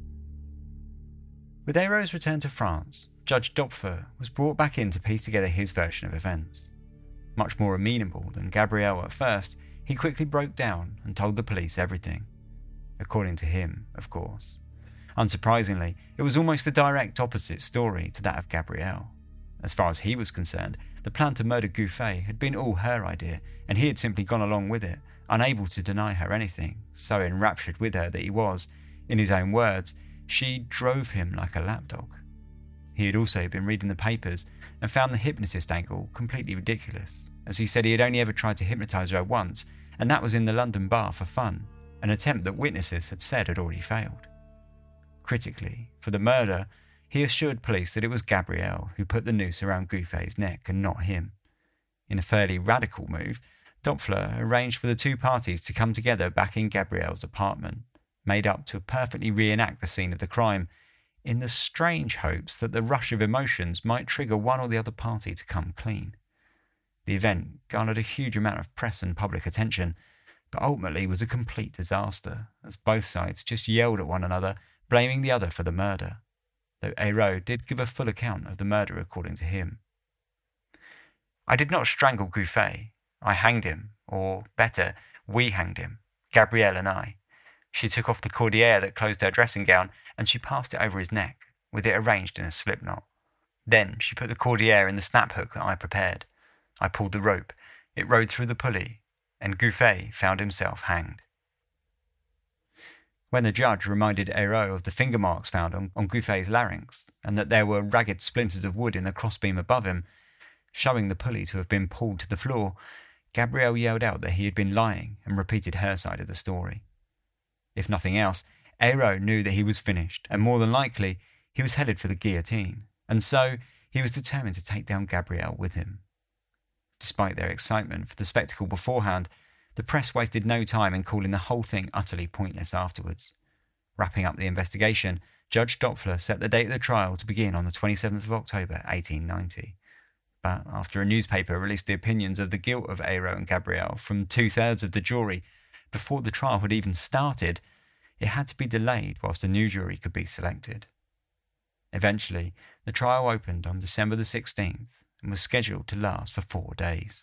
With Hérault's return to France, Judge Dopfer was brought back in to piece together his version of events. Much more amenable than Gabrielle at first, he quickly broke down and told the police everything. According to him, of course. Unsurprisingly, it was almost the direct opposite story to that of Gabrielle. As far as he was concerned, the plan to murder Gouffet had been all her idea, and he had simply gone along with it, unable to deny her anything, so enraptured with her that he was, in his own words, she drove him like a lapdog. He had also been reading the papers and found the hypnotist angle completely ridiculous, as he said he had only ever tried to hypnotise her once, and that was in the London bar for fun, an attempt that witnesses had said had already failed. Critically, for the murder, he assured police that it was Gabrielle who put the noose around Gouffet's neck and not him. In a fairly radical move, Doppler arranged for the two parties to come together back in Gabrielle's apartment, made up to perfectly reenact the scene of the crime, in the strange hopes that the rush of emotions might trigger one or the other party to come clean. The event garnered a huge amount of press and public attention, but ultimately was a complete disaster, as both sides just yelled at one another, blaming the other for the murder, though Hérault did give a full account of the murder according to him. "I did not strangle Gouffet. I hanged him, or better, we hanged him, Gabrielle and I. She took off the cordelière that closed her dressing gown, and she passed it over his neck, with it arranged in a slip knot. Then she put the cordelière in the snap hook that I prepared. I pulled the rope, it rode through the pulley, and Gouffet found himself hanged." When the judge reminded Hérault of the finger marks found on Gouffet's larynx, and that there were ragged splinters of wood in the crossbeam above him, showing the pulley to have been pulled to the floor, Gabrielle yelled out that he had been lying and repeated her side of the story. If nothing else, Hérault knew that he was finished, and more than likely, he was headed for the guillotine, and so he was determined to take down Gabrielle with him. Despite their excitement for the spectacle beforehand, the press wasted no time in calling the whole thing utterly pointless afterwards. Wrapping up the investigation, Judge Doppler set the date of the trial to begin on the 27th of October 1890. But after a newspaper released the opinions of the guilt of Hérault and Gabrielle from 2/3 of the jury before the trial had even started, it had to be delayed whilst a new jury could be selected. Eventually, the trial opened on December the 16th and was scheduled to last for 4 days.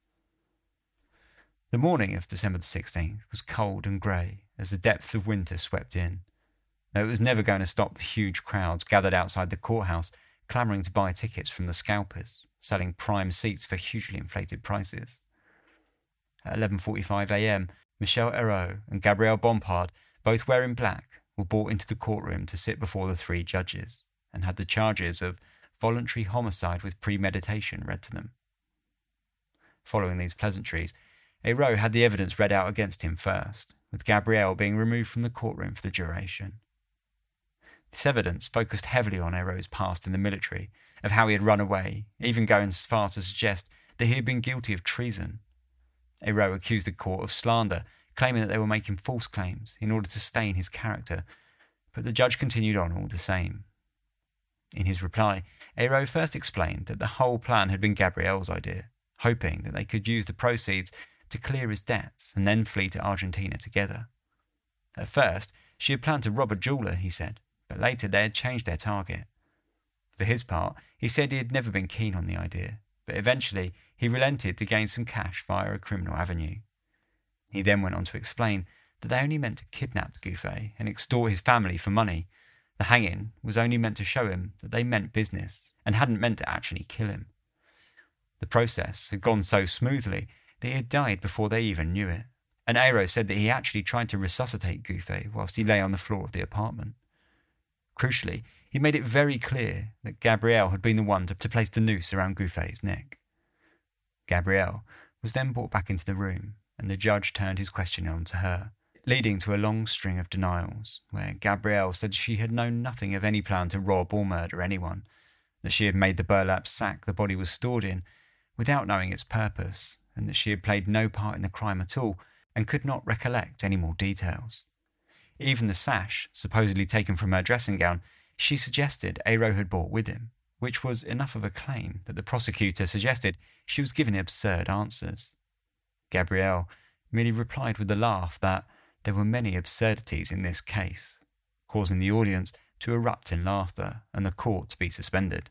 The morning of December the 16th was cold and grey as the depths of winter swept in, though it was never going to stop the huge crowds gathered outside the courthouse clamouring to buy tickets from the scalpers, selling prime seats for hugely inflated prices. At 11:45 a.m, Michel Hérault and Gabrielle Bompard, both wearing black, were brought into the courtroom to sit before the 3 judges and had the charges of voluntary homicide with premeditation read to them. Following these pleasantries, Hérault had the evidence read out against him first, with Gabrielle being removed from the courtroom for the duration. This evidence focused heavily on Hérault's past in the military, of how he had run away, even going as far to suggest that he had been guilty of treason. Hérault accused the court of slander, claiming that they were making false claims in order to stain his character, but the judge continued on all the same. In his reply, Hérault first explained that the whole plan had been Gabrielle's idea, hoping that they could use the proceeds to clear his debts and then flee to Argentina together. At first, she had planned to rob a jeweller, he said, but later they had changed their target. For his part, he said he had never been keen on the idea, but eventually he relented to gain some cash via a criminal avenue. He then went on to explain that they only meant to kidnap Gouffet and extort his family for money. The hanging was only meant to show him that they meant business and hadn't meant to actually kill him. The process had gone so smoothly that he had died before they even knew it, and Hérault said that he actually tried to resuscitate Gouffet whilst he lay on the floor of the apartment. Crucially, he made it very clear that Gabrielle had been the one to place the noose around Gouffet's neck. Gabrielle was then brought back into the room, and the judge turned his questioning on to her, leading to a long string of denials, where Gabrielle said she had known nothing of any plan to rob or murder anyone, that she had made the burlap sack the body was stored in without knowing its purpose, and that she had played no part in the crime at all and could not recollect any more details. Even the sash, supposedly taken from her dressing gown, she suggested Hérault had brought with him, which was enough of a claim that the prosecutor suggested she was giving absurd answers. Gabrielle merely replied with a laugh that there were many absurdities in this case, causing the audience to erupt in laughter and the court to be suspended.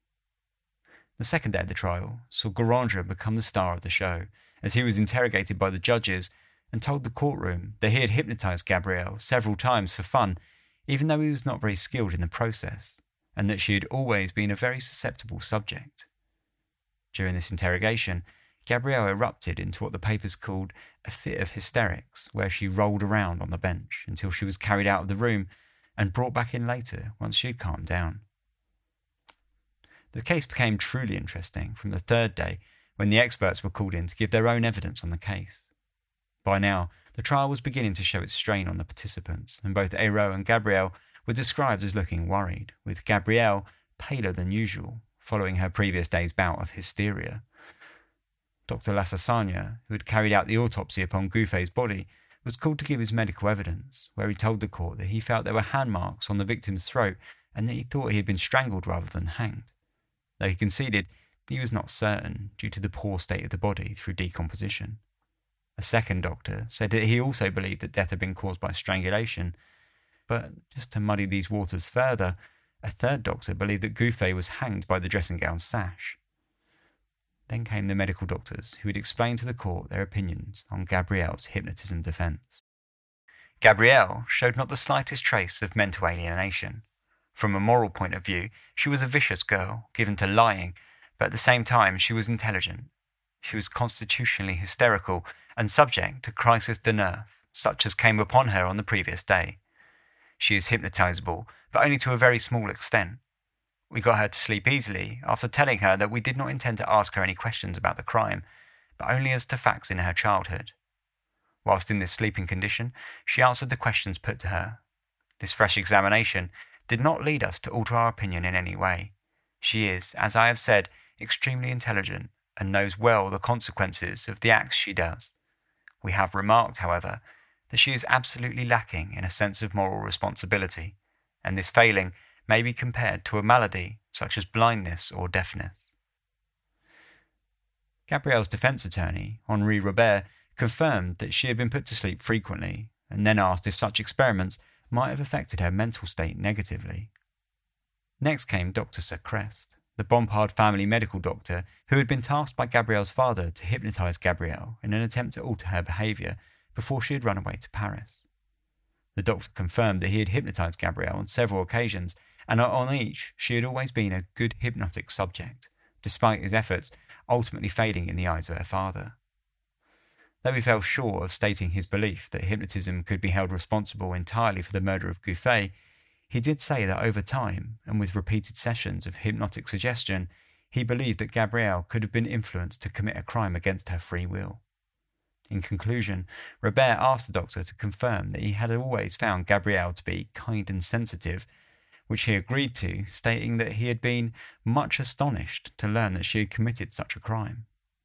The second day of the trial saw Garange become the star of the show, as he was interrogated by the judges and told the courtroom that he had hypnotised Gabrielle several times for fun, even though he was not very skilled in the process, and that she had always been a very susceptible subject. During this interrogation, Gabrielle erupted into what the papers called a fit of hysterics, where she rolled around on the bench until she was carried out of the room and brought back in later once she had calmed down. The case became truly interesting from the third day when the experts were called in to give their own evidence on the case. By now, the trial was beginning to show its strain on the participants, and both Hérault and Gabrielle were described as looking worried, with Gabrielle paler than usual, following her previous day's bout of hysteria. Dr. Lassagne, who had carried out the autopsy upon Gouffé's body, was called to give his medical evidence, where he told the court that he felt there were hand marks on the victim's throat and that he thought he had been strangled rather than hanged, though he conceded that he was not certain due to the poor state of the body through decomposition. A second doctor said that he also believed that death had been caused by strangulation, but just to muddy these waters further, a third doctor believed that Gouffé was hanged by the dressing gown sash. Then came the medical doctors, who had explained to the court their opinions on Gabrielle's hypnotism defence. Gabrielle showed not the slightest trace of mental alienation. From a moral point of view, she was a vicious girl, given to lying, but at the same time she was intelligent. She was constitutionally hysterical and subject to crisis de nerfs, such as came upon her on the previous day. She is hypnotisable, but only to a very small extent. We got her to sleep easily after telling her that we did not intend to ask her any questions about the crime, but only as to facts in her childhood. Whilst in this sleeping condition, she answered the questions put to her. This fresh examination did not lead us to alter our opinion in any way. She is, as I have said, extremely intelligent and knows well the consequences of the acts she does. We have remarked, however, that she is absolutely lacking in a sense of moral responsibility, and this failing may be compared to a malady such as blindness or deafness. Gabrielle's defence attorney, Henri Robert, confirmed that she had been put to sleep frequently, and then asked if such experiments might have affected her mental state negatively. Next came Dr. Secrest, the Bompard family medical doctor who had been tasked by Gabrielle's father to hypnotise Gabrielle in an attempt to alter her behaviour before she had run away to Paris. The doctor confirmed that he had hypnotised Gabrielle on several occasions, and on each she had always been a good hypnotic subject, despite his efforts ultimately failing in the eyes of her father. Though he fell short of stating his belief that hypnotism could be held responsible entirely for the murder of Gouffé, he did say that over time, and with repeated sessions of hypnotic suggestion, he believed that Gabrielle could have been influenced to commit a crime against her free will. In conclusion, Robert asked the doctor to confirm that he had always found Gabrielle to be kind and sensitive, which he agreed to, stating that he had been much astonished to learn that she had committed such a crime.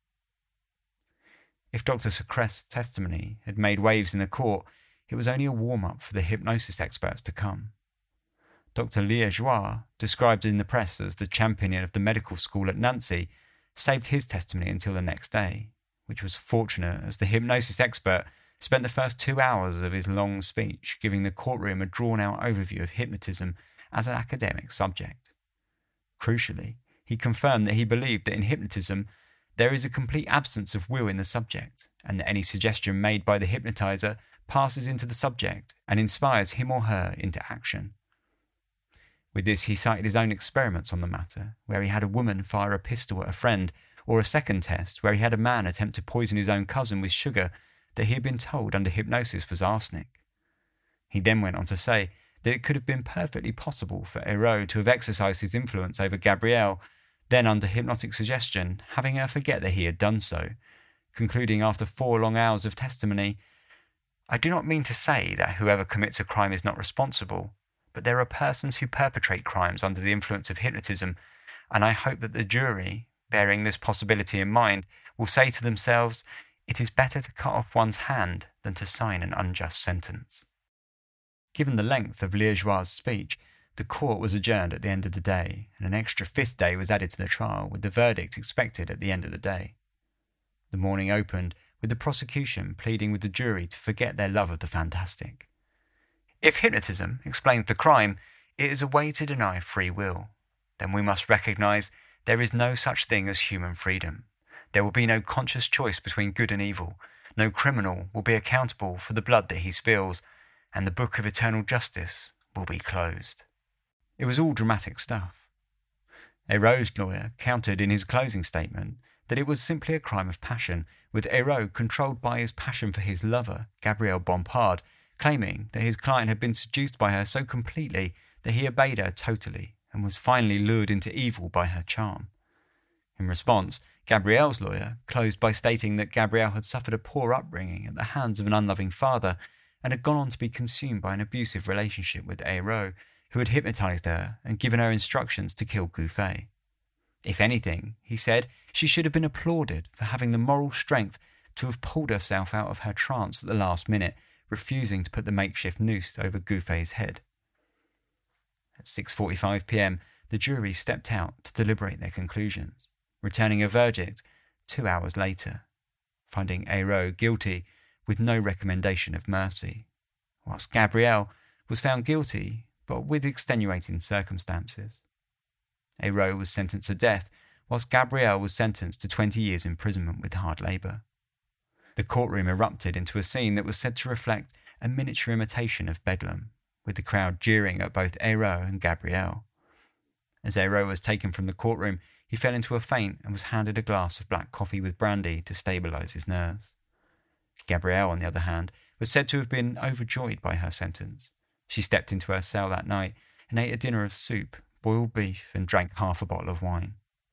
If Dr. Secrest's testimony had made waves in the court, it was only a warm-up for the hypnosis experts to come. Dr. Liégeois, described in the press as the champion of the medical school at Nancy, saved his testimony until the next day, which was fortunate as the hypnosis expert spent the first 2 hours of his long speech giving the courtroom a drawn-out overview of hypnotism as an academic subject. Crucially, he confirmed that he believed that in hypnotism there is a complete absence of will in the subject, and that any suggestion made by the hypnotizer passes into the subject and inspires him or her into action. With this, he cited his own experiments on the matter, where he had a woman fire a pistol at a friend, or a second test where he had a man attempt to poison his own cousin with sugar that he had been told under hypnosis was arsenic. He then went on to say that it could have been perfectly possible for Hérault to have exercised his influence over Gabrielle, then under hypnotic suggestion, having her forget that he had done so, concluding after 4 long hours of testimony, "I do not mean to say that whoever commits a crime is not responsible, but there are persons who perpetrate crimes under the influence of hypnotism, and I hope that the jury, bearing this possibility in mind, will say to themselves, it is better to cut off one's hand than to sign an unjust sentence." Given the length of Liégeois' speech, the court was adjourned at the end of the day, and an extra 5th day was added to the trial, with the verdict expected at the end of the day. The morning opened with the prosecution pleading with the jury to forget their love of the fantastic. If hypnotism explains the crime, it is a way to deny free will. Then we must recognise there is no such thing as human freedom. There will be no conscious choice between good and evil. No criminal will be accountable for the blood that he spills, and the book of eternal justice will be closed. It was all dramatic stuff. Hérault's lawyer countered in his closing statement that it was simply a crime of passion, with Hérault controlled by his passion for his lover, Gabrielle Bompard, claiming that his client had been seduced by her so completely that he obeyed her totally and was finally lured into evil by her charm. In response, Gabrielle's lawyer closed by stating that Gabrielle had suffered a poor upbringing at the hands of an unloving father and had gone on to be consumed by an abusive relationship with Hérault, who had hypnotised her and given her instructions to kill Gouffet. If anything, he said, she should have been applauded for having the moral strength to have pulled herself out of her trance at the last minute, refusing to put the makeshift noose over Gouffet's head. At 6:45 p.m, the jury stepped out to deliberate their conclusions, returning a verdict 2 hours later, finding Hérault guilty with no recommendation of mercy, whilst Gabrielle was found guilty but with extenuating circumstances. Hérault was sentenced to death, whilst Gabrielle was sentenced to 20 years imprisonment with hard labour. The courtroom erupted into a scene that was said to reflect a miniature imitation of Bedlam, with the crowd jeering at both Hérault and Gabrielle. As Hérault was taken from the courtroom, he fell into a faint and was handed a glass of black coffee with brandy to stabilise his nerves. Gabrielle, on the other hand, was said to have been overjoyed by her sentence. She stepped into her cell that night and ate a dinner of soup, boiled beef, and drank half a bottle of wine.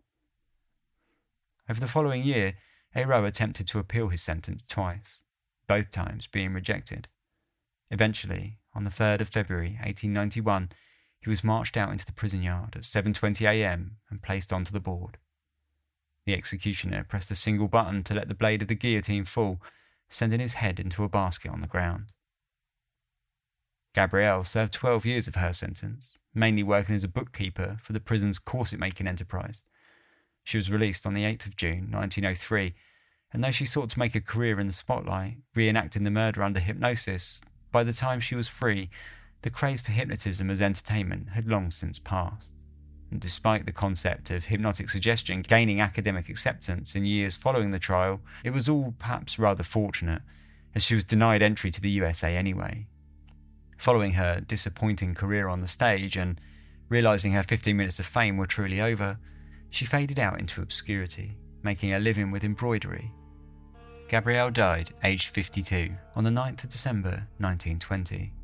Over the following year, Hérault attempted to appeal his sentence twice, both times being rejected. Eventually, on the 3rd of February 1891, he was marched out into the prison yard at 7:20 a.m. and placed onto the board. The executioner pressed a single button to let the blade of the guillotine fall, sending his head into a basket on the ground. Gabrielle served 12 years of her sentence, mainly working as a bookkeeper for the prison's corset-making enterprise. She was released on the 8th of June 1903, and though she sought to make a career in the spotlight, reenacting the murder under hypnosis, by the time she was free, the craze for hypnotism as entertainment had long since passed. And despite the concept of hypnotic suggestion gaining academic acceptance in years following the trial, it was all perhaps rather fortunate, as she was denied entry to the USA anyway. Following her disappointing career on the stage and realising her 15 minutes of fame were truly over, she faded out into obscurity, making a living with embroidery. Gabrielle died aged 52 on the 9th of December 1920.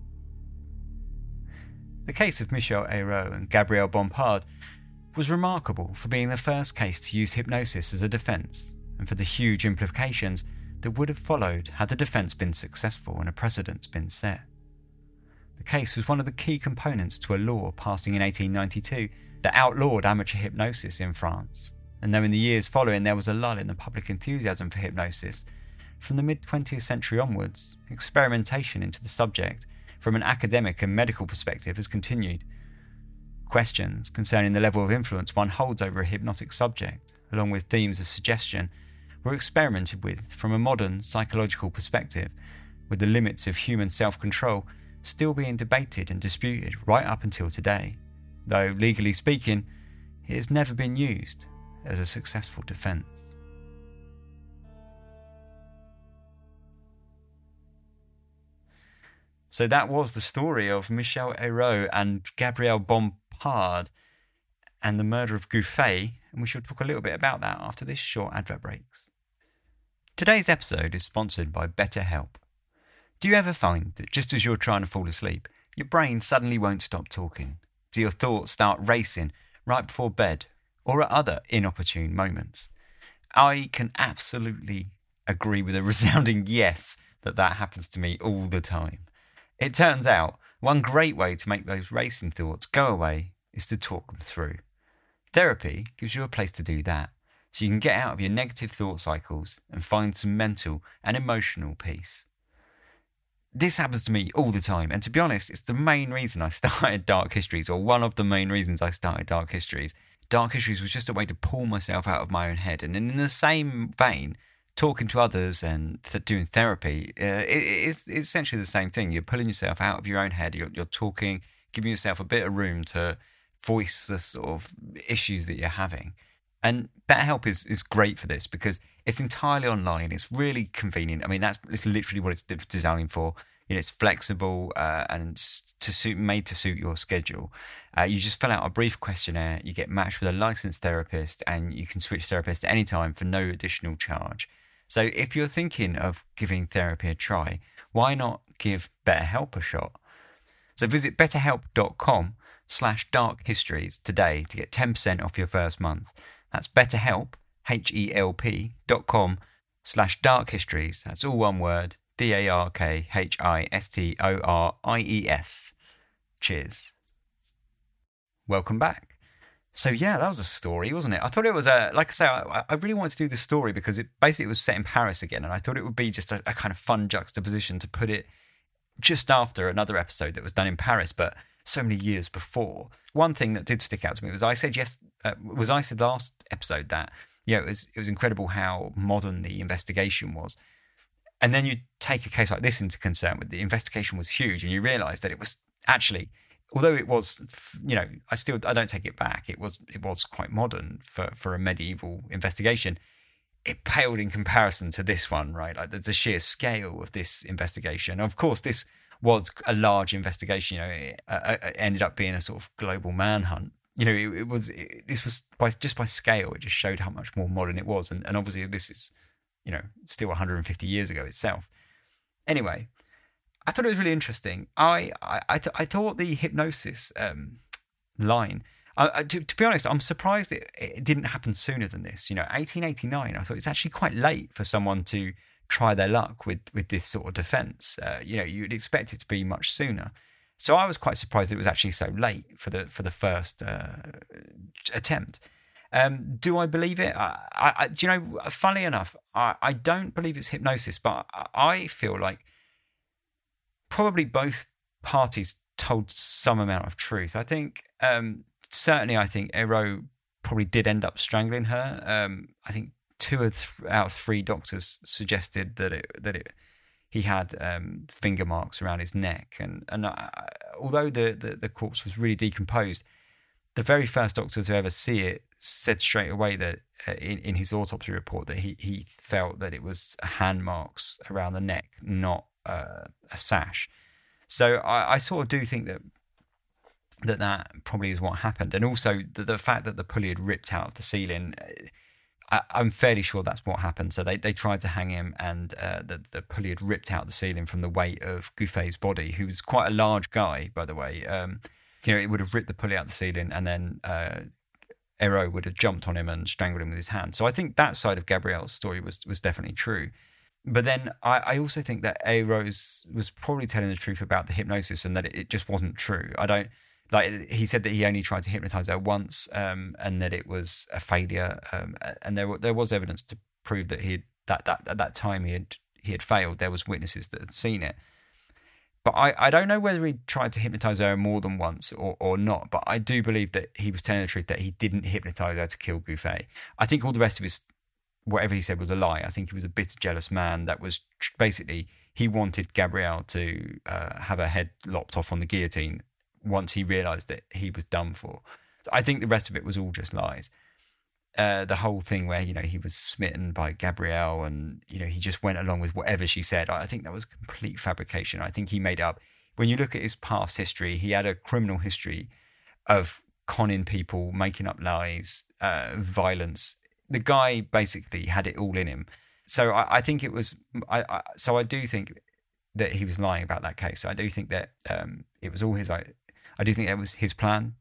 The case of Michel Hérault and Gabrielle Bompard was remarkable for being the first case to use hypnosis as a defence, and for the huge implications that would have followed had the defence been successful and a precedent been set. The case was one of the key components to a law passing in 1892 that outlawed amateur hypnosis in France, and though in the years following there was a lull in the public enthusiasm for hypnosis, from the mid-20th century onwards, experimentation into the subject from an academic and medical perspective has continued. Questions concerning the level of influence one holds over a hypnotic subject, along with themes of suggestion, were experimented with from a modern psychological perspective, with the limits of human self-control still being debated and disputed right up until today, though legally speaking, it has never been used as a successful defence. So that was the story of Michel Hérault and Gabrielle Bompard and the murder of Gouffet, and we shall talk a little bit about that after this short advert breaks. Today's episode is sponsored by BetterHelp. Do you ever find that just as you're trying to fall asleep, your brain suddenly won't stop talking? Do your thoughts start racing right before bed or at other inopportune moments? I can absolutely agree with a resounding yes that happens to me all the time. It turns out one great way to make those racing thoughts go away is to talk them through. Therapy gives you a place to do that, so you can get out of your negative thought cycles and find some mental and emotional peace. This happens to me all the time, and to be honest, it's the main reason I started Dark Histories, or one of the main reasons I started Dark Histories. Dark Histories was just a way to pull myself out of my own head, and in the same vein, talking to others and doing therapy, it's essentially the same thing. You're pulling yourself out of your own head, you're talking, giving yourself a bit of room to voice the sort of issues that you're having. And BetterHelp is great for this because it's entirely online. It's really convenient. I mean, it's literally what it's designed for. It's flexible and made to suit your schedule. You just fill out a brief questionnaire, you get matched with a licensed therapist, and you can switch therapists at any time for no additional charge. So if you're thinking of giving therapy a try, why not give BetterHelp a shot? So visit betterhelp.com/darkhistories today to get 10% off your first month. That's BetterHelp, HELP.com/darkhistories. That's all one word, DARKHISTORIES. Cheers. Welcome back. So yeah, that was a story, wasn't it? I thought it was like I say, I really wanted to do the story because it basically was set in Paris again, and I thought it would be just a kind of fun juxtaposition to put it just after another episode that was done in Paris, but so many years before. One thing that did stick out to me was I said last episode that it was incredible how modern the investigation was, and then you take a case like this into concern with the investigation was huge, and you realise that it was actually, although it was, I don't take it back. It was quite modern for a medieval investigation. It paled in comparison to this one, right? Like the sheer scale of this investigation. Of course, this was a large investigation. It ended up being a sort of global manhunt. This was by scale. It just showed how much more modern it was, and obviously this is, still 150 years ago itself. Anyway, I thought it was really interesting. I thought the hypnosis line. To be honest, I'm surprised it didn't happen sooner than this. 1889. I thought it's actually quite late for someone to try their luck with this sort of defence. You'd expect it to be much sooner. So I was quite surprised it was actually so late for the first attempt. Do I believe it? Funnily enough, I don't believe it's hypnosis, but I feel like probably both parties told some amount of truth. I think, certainly, I think Héroux probably did end up strangling her. I think 2 out of 3 doctors suggested that he had finger marks around his neck, and although the corpse was really decomposed, the very first doctor to ever see it said straight away that in his autopsy report that he felt that it was hand marks around the neck, not a sash. So I sort of do think that probably is what happened, and also the fact that the pulley had ripped out of the ceiling. I'm fairly sure that's what happened. So they tried to hang him, and the pulley had ripped out the ceiling from the weight of Gouffé's body, who was quite a large guy, by the way. It would have ripped the pulley out the ceiling, and then Héroux would have jumped on him and strangled him with his hand. So I think that side of Gabrielle's story was definitely true. But then I also think that Héroux was probably telling the truth about the hypnosis, and that it just wasn't true. He said that he only tried to hypnotise her once, and that it was a failure. And there was evidence to prove that at that time he had failed. There was witnesses that had seen it. But I don't know whether he tried to hypnotise her more than once or not. But I do believe that he was telling the truth, that he didn't hypnotise her to kill Gouffé. I think all the rest of whatever he said was a lie. I think he was a bitter, jealous man that was basically, he wanted Gabrielle to have her head lopped off on the guillotine once he realised that he was done for. So I think the rest of it was all just lies. The whole thing where, he was smitten by Gabrielle and, he just went along with whatever she said, I think that was complete fabrication. I think he made up. When you look at his past history, he had a criminal history of conning people, making up lies, violence. The guy basically had it all in him. So I think it was, so I do think that he was lying about that case. I do think that it was all his, I do think that was his plan.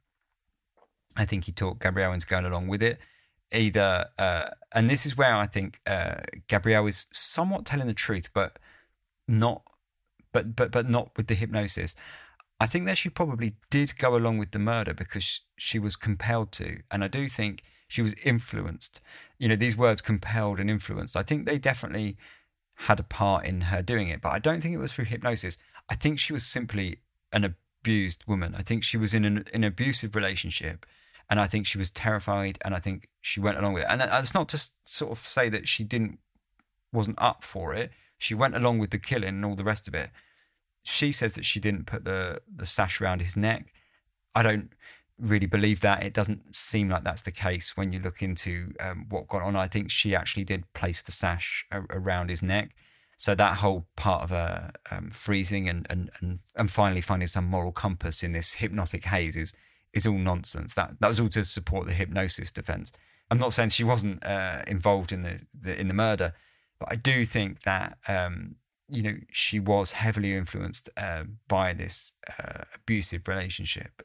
I think he talked Gabrielle into going along with it. Either, and this is where I think Gabrielle is somewhat telling the truth, but not with the hypnosis. I think that she probably did go along with the murder because she was compelled to, and I do think she was influenced. These words, compelled and influenced, I think they definitely had a part in her doing it, but I don't think it was through hypnosis. I think she was simply an abused woman. I think she was in an abusive relationship, and I think she was terrified, and I think she went along with it. And that's not to sort of say that she wasn't up for it. She went along with the killing and all the rest of it. She says that she didn't put the sash around his neck. I don't really believe that. It doesn't seem like that's the case when you look into what got on. I think she actually did place the sash around his neck. So that whole part of her freezing and finally finding some moral compass in this hypnotic haze is all nonsense. That was all to support the hypnosis defense. I'm not saying she wasn't involved in the murder, but I do think that she was heavily influenced by this abusive relationship.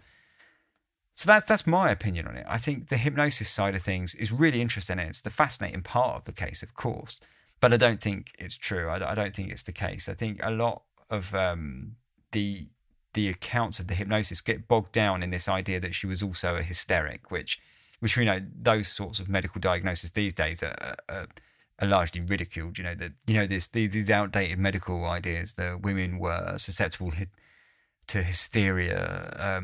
So that's my opinion on it. I think the hypnosis side of things is really interesting, and it's the fascinating part of the case, of course. But I don't think it's true. I don't think it's the case. I think a lot of the accounts of the hypnosis get bogged down in this idea that she was also a hysteric, which we know those sorts of medical diagnoses these days are largely ridiculed. These outdated medical ideas that women were susceptible to hysteria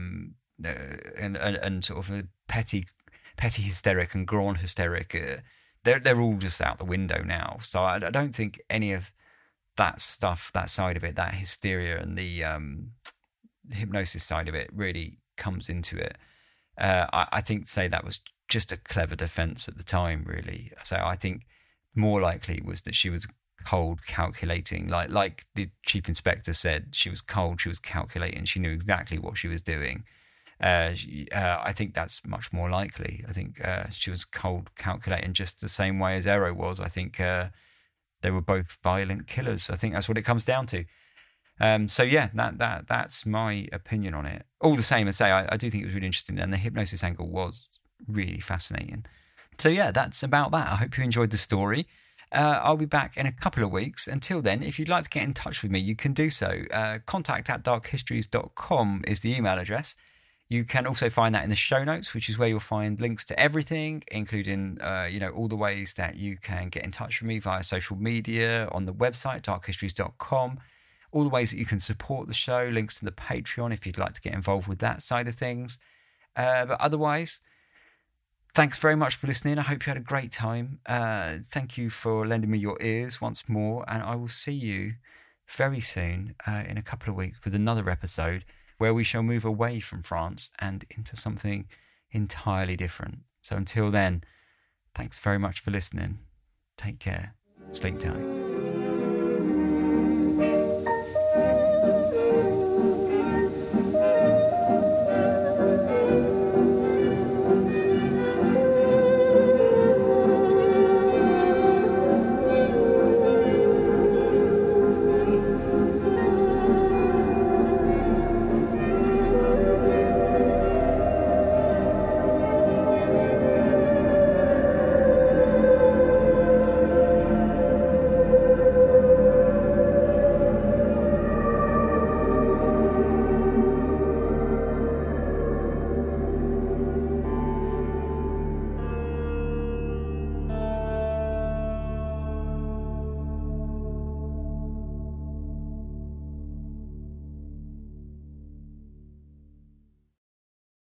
and sort of a petty hysteric and grand hysteric. They're all just out the window now. So I don't think any of that stuff, that side of it, that hysteria and the hypnosis side of it really comes into it. I think, say, that was just a clever defense at the time, really. So I think more likely was that she was cold, calculating, like the chief inspector said, she was cold, she was calculating, she knew exactly what she was doing. I think that's much more likely. I think she was cold, calculating, just the same way as Eero was. I think they were both violent killers. I think that's what it comes down to. So yeah, that's my opinion on it. All the same, as say, I do think it was really interesting, and the hypnosis angle was really fascinating. So yeah, that's about that. I hope you enjoyed the story. I'll be back in a couple of weeks. Until then, if you'd like to get in touch with me, you can do so. contact@darkhistories.com is the email address. You can also find that in the show notes, which is where you'll find links to everything, including, all the ways that you can get in touch with me via social media, on the website, darkhistories.com, all the ways that you can support the show, links to the Patreon if you'd like to get involved with that side of things. But otherwise, thanks very much for listening. I hope you had a great time. Thank you for lending me your ears once more, and I will see you very soon in a couple of weeks with another episode where we shall move away from France and into something entirely different. So until then, thanks very much for listening. Take care. Sleep tight.